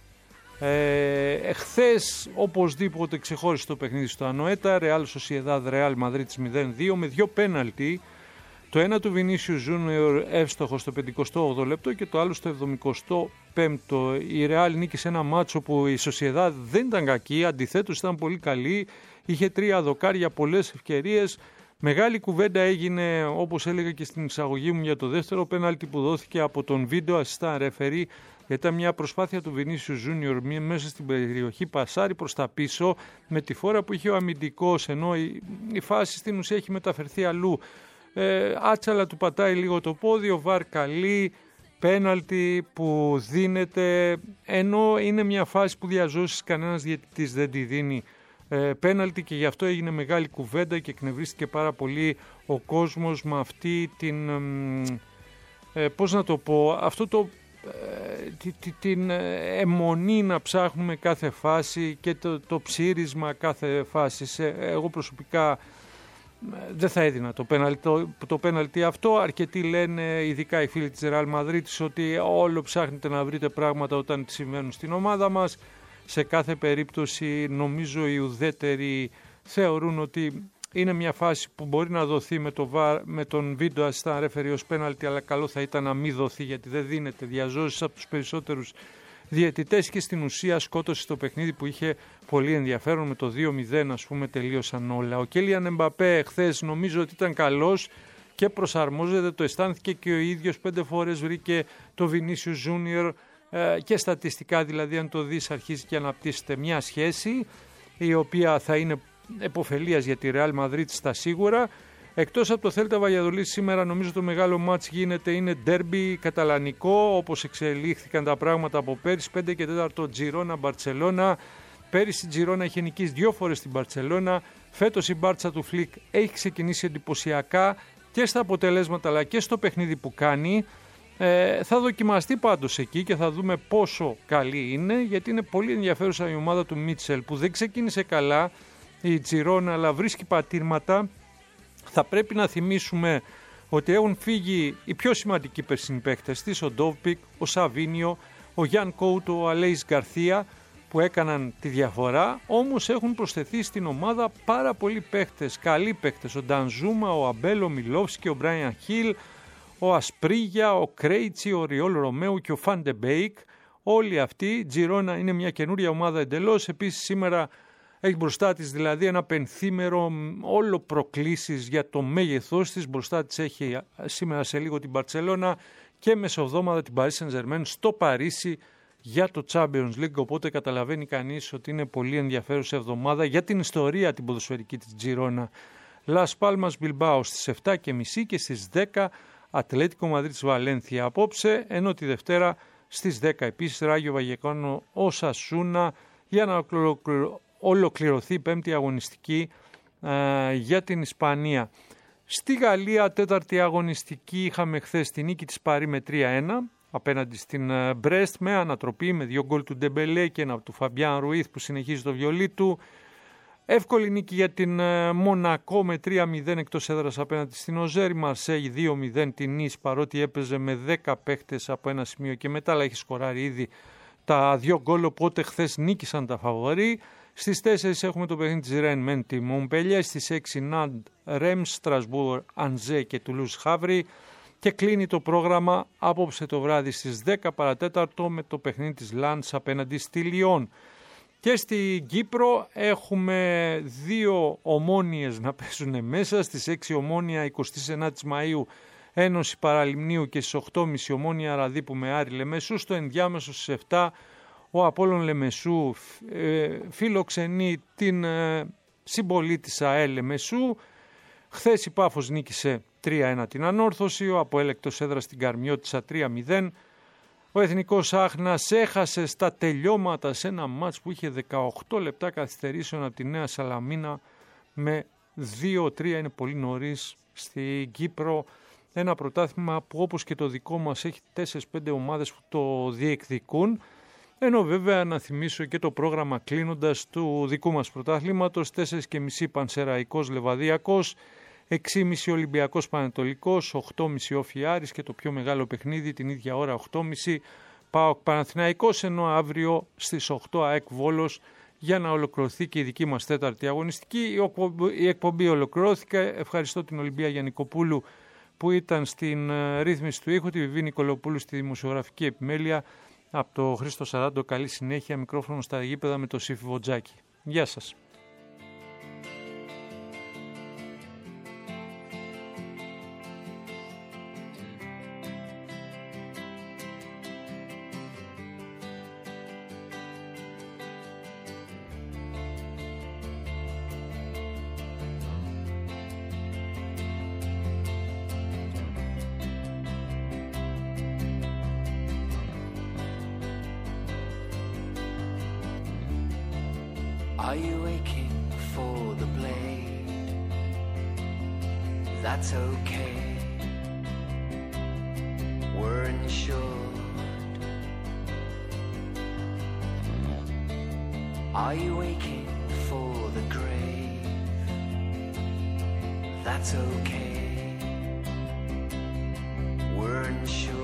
S1: Ε, εχθές οπωσδήποτε ξεχώρισε το παιχνίδι στο Ανόετα, Ρεάλ Σοσιεδάδ Ρεάλ Μαδρίτης μηδέν δύο με δύο πέναλτι. Το ένα του Βινίσιου Ζούνιορ εύστοχο στο πενηκοστό όγδοο λεπτό και το άλλο στο εβδομηκοστό πέμπτο. Η Ρεάλ νίκησε ένα μάτσο που η Σοσιεδάδ δεν ήταν κακή, αντιθέτως ήταν πολύ καλή. Είχε τρία δοκάρια, πολλές ευκαιρίες. Μεγάλη κουβέντα έγινε, όπως έλεγα και στην εισαγωγή μου, για το δεύτερο πέναλτι που δόθηκε από τον βίντεο assistant referee. Ήταν μια προσπάθεια του Βινίσιου Ζούνιορ μέσα στην περιοχή, πασάρι προς τα πίσω με τη φόρα που είχε ο αμυντικός, ενώ η, η φάση στην ουσία έχει μεταφερθεί αλλού. Ε, άτσαλα του πατάει λίγο το πόδι, ο Βαρ καλεί, πέναλτι που δίνεται, ενώ είναι μια φάση που διαζώσεις κανένας διαιτητής δεν τη δίνει ε, πέναλτι και γι' αυτό έγινε μεγάλη κουβέντα και εκνευρίστηκε πάρα πολύ ο κόσμος με αυτή την, ε, πώς να το πω, αυτό το, ε, τη, τη, την αιμονή να ψάχνουμε κάθε φάση και το, το ψήρισμα κάθε φάση. Σε, εγώ προσωπικά δεν θα έδινα το πέναλτι, το, το πέναλτι αυτό. Αρκετοί λένε, ειδικά οι φίλοι της Ρεάλ Μαδρίτης, ότι όλο ψάχνετε να βρείτε πράγματα όταν συμβαίνουν στην ομάδα μας. Σε κάθε περίπτωση νομίζω οι ουδέτεροι θεωρούν ότι είναι μια φάση που μπορεί να δοθεί με, το βαρ, με τον βίντεο assistant referee ως πέναλτι, αλλά καλό θα ήταν να μην δοθεί γιατί δεν δίνεται, διαζώσεις από τους περισσότερους διαιτητές και στην ουσία σκότωσε το παιχνίδι που είχε πολύ ενδιαφέρον. Με το δύο μηδέν ας πούμε τελείωσαν όλα. Ο Κέλιαν Εμπαπέ χθες νομίζω ότι ήταν καλός και προσαρμόζεται, το αισθάνθηκε και ο ίδιος, πέντε φορές βρήκε το Βινίσιου Ζούνιορ ε, και στατιστικά δηλαδή αν το δεις αρχίζει και αναπτύσσεται μια σχέση η οποία θα είναι επωφελίας για τη Ρεάλ Μαδρίτης στα σίγουρα. Εκτός από το Θέλτα Βαγιαδολίδ σήμερα νομίζω το μεγάλο μάτς γίνεται, είναι ντέρμπι καταλανικό όπως εξελίχθηκαν τα πράγματα από πέρυσι, πέντε και τέταρτο Τζιρόνα Μπαρτσελώνα. Πέρυσι η Τζιρόνα είχε νικήσει δύο φορές την Μπαρτσελώνα, φέτος η Μπάρτσα του Φλικ έχει ξεκινήσει εντυπωσιακά και στα αποτελέσματα αλλά και στο παιχνίδι που κάνει. Ε, θα δοκιμαστεί πάντως εκεί και θα δούμε πόσο καλή είναι, γιατί είναι πολύ ενδιαφέρουσα η ομάδα του Μίτσελ που δεν ξεκίνησε καλά η Τζιρόνα αλλά βρίσκει πατήρματα. Θα πρέπει να θυμίσουμε ότι έχουν φύγει οι πιο σημαντικοί περσινοί παίκτες της, ο Ντόβπικ, ο Σαβίνιο, ο Γιάν Κόουτο, ο Αλέης Γκαρθία που έκαναν τη διαφορά, όμως έχουν προσθεθεί στην ομάδα πάρα πολλοί παίκτες, καλοί παίκτες, ο Ντανζούμα, ο Αμπέλο Μιλόφσκι, ο Μπράιαν Χιλ, ο Ασπρίγια, ο Κρέιτσι, ο Ριόλ Ρωμαίου και ο Φάντε Μπέικ. Όλοι αυτοί, η Τζιρόνα είναι μια καινούρια ομάδα εντελώς. Επίσης σήμερα έχει μπροστά της δηλαδή ένα πενθήμερο, όλο προκλήσεις για το μέγεθός της. Μπροστά της έχει σήμερα σε λίγο την Μπαρτσελώνα και μεσοβδόμαδα την Paris Saint-Germain στο Παρίσι για το Champions League. Οπότε καταλαβαίνει κανείς ότι είναι πολύ ενδιαφέρουσα εβδομάδα για την ιστορία την ποδοσφαιρική της Τζιρόνα. Λας Πάλμας Μπιλμπάο στις επτά και μισή και στις δέκα Ατλέτικο Μαδρίτης Βαλένθια απόψε, ενώ τη Δευτέρα στις δέκα επίσης Ράγιο Βαγεκάνο Οσασούνα για να ολοκληρωθεί η πέμπτη αγωνιστική ε, για την Ισπανία. Στη Γαλλία τέταρτη αγωνιστική είχαμε χθες τη νίκη της Παρί με τρία ένα απέναντι στην Μπρέστ με ανατροπή με δύο γκολ του Ντεμπελέ και ένα του Φαμπιάν Ρουίθ που συνεχίζει το βιολί του. Εύκολη νίκη για την Μονακό με τρία μηδέν εκτός έδρας απέναντι στην Οζέρ. Μαρσέη δύο μηδέν την Νις παρότι έπαιζε με δέκα παίχτες από ένα σημείο και μετά, αλλά έχει σκοράρει ήδη τα δύο γκολ, οπότε χθες νίκησαν τα φαβορί. Στις τέσσερις έχουμε το παιχνίδι της Ρεν με τη Μομπελιέ, στις έξι Ναντ, Ρέμς, Στρασβούρ, Ανζέ και Τουλούς Χαύρι και κλείνει το πρόγραμμα απόψε το βράδυ στις δέκα παρατέταρτο με το παιχνίδι της Λαντς απέναντι στη Λιόν. Και στην Κύπρο έχουμε δύο Ομόνιες να παίζουν μέσα. Στις έξι Ομόνια, εικοστή ενάτη Μαΐου Ένωση Παραλιμνίου και στις οκτώ και μισή Ομόνια Ραδίπου με Άρη Λεμεσού. Στο ενδιάμεσο στις επτά ο Απόλλων Λεμεσού ε, φιλοξενεί την ε, συμπολίτισσα ΑΕΛ Λεμεσού. Χθες η Πάφος νίκησε τρία ένα την Ανόρθωση, ο Αποέλ εκτός έδρας στην Καρμιώτισσα τρία μηδέν. Ο Εθνικός Άχνας έχασε στα τελειώματα σε ένα μάτς που είχε δεκαοκτώ λεπτά καθυστερήσεων από τη Νέα Σαλαμίνα με δύο τρία. Είναι πολύ νωρίς στην Κύπρο. Ένα πρωτάθλημα που όπως και το δικό μας έχει τέσσερις πέντε ομάδες που το διεκδικούν. Ενώ βέβαια να θυμίσω και το πρόγραμμα κλείνοντας του δικού μας πρωταθλήματος. τέσσερα και μισή Πανσεραϊκός Λεβαδιακός, έξι και μισή Ολυμπιακός Πανετολικός, οκτώ και μισή Όφι Άρης και το πιο μεγάλο παιχνίδι την ίδια ώρα οκτώ και μισή ΠΑΟΚ Παναθηναϊκός, ενώ αύριο στις οκτώ ΑΕΚ Βόλος για να ολοκληρωθεί και η δική μας τέταρτη αγωνιστική. Η εκπομπή ολοκληρώθηκε. Ευχαριστώ την Ολυμπία Γιαννικοπούλου που ήταν στην ρύθμιση του ήχου, τη Βιβί Νικολοπούλου στη δημοσιογραφική επιμέλεια. Από το Χρήστο Σαράντο, καλή συνέχεια, μικρόφωνο στα γήπεδα με το Σύφη Βοτζάκη. Γεια σας.
S4: Are you aching for the blade? That's okay. We're insured. Are you aching for the grave? That's okay. We're insured.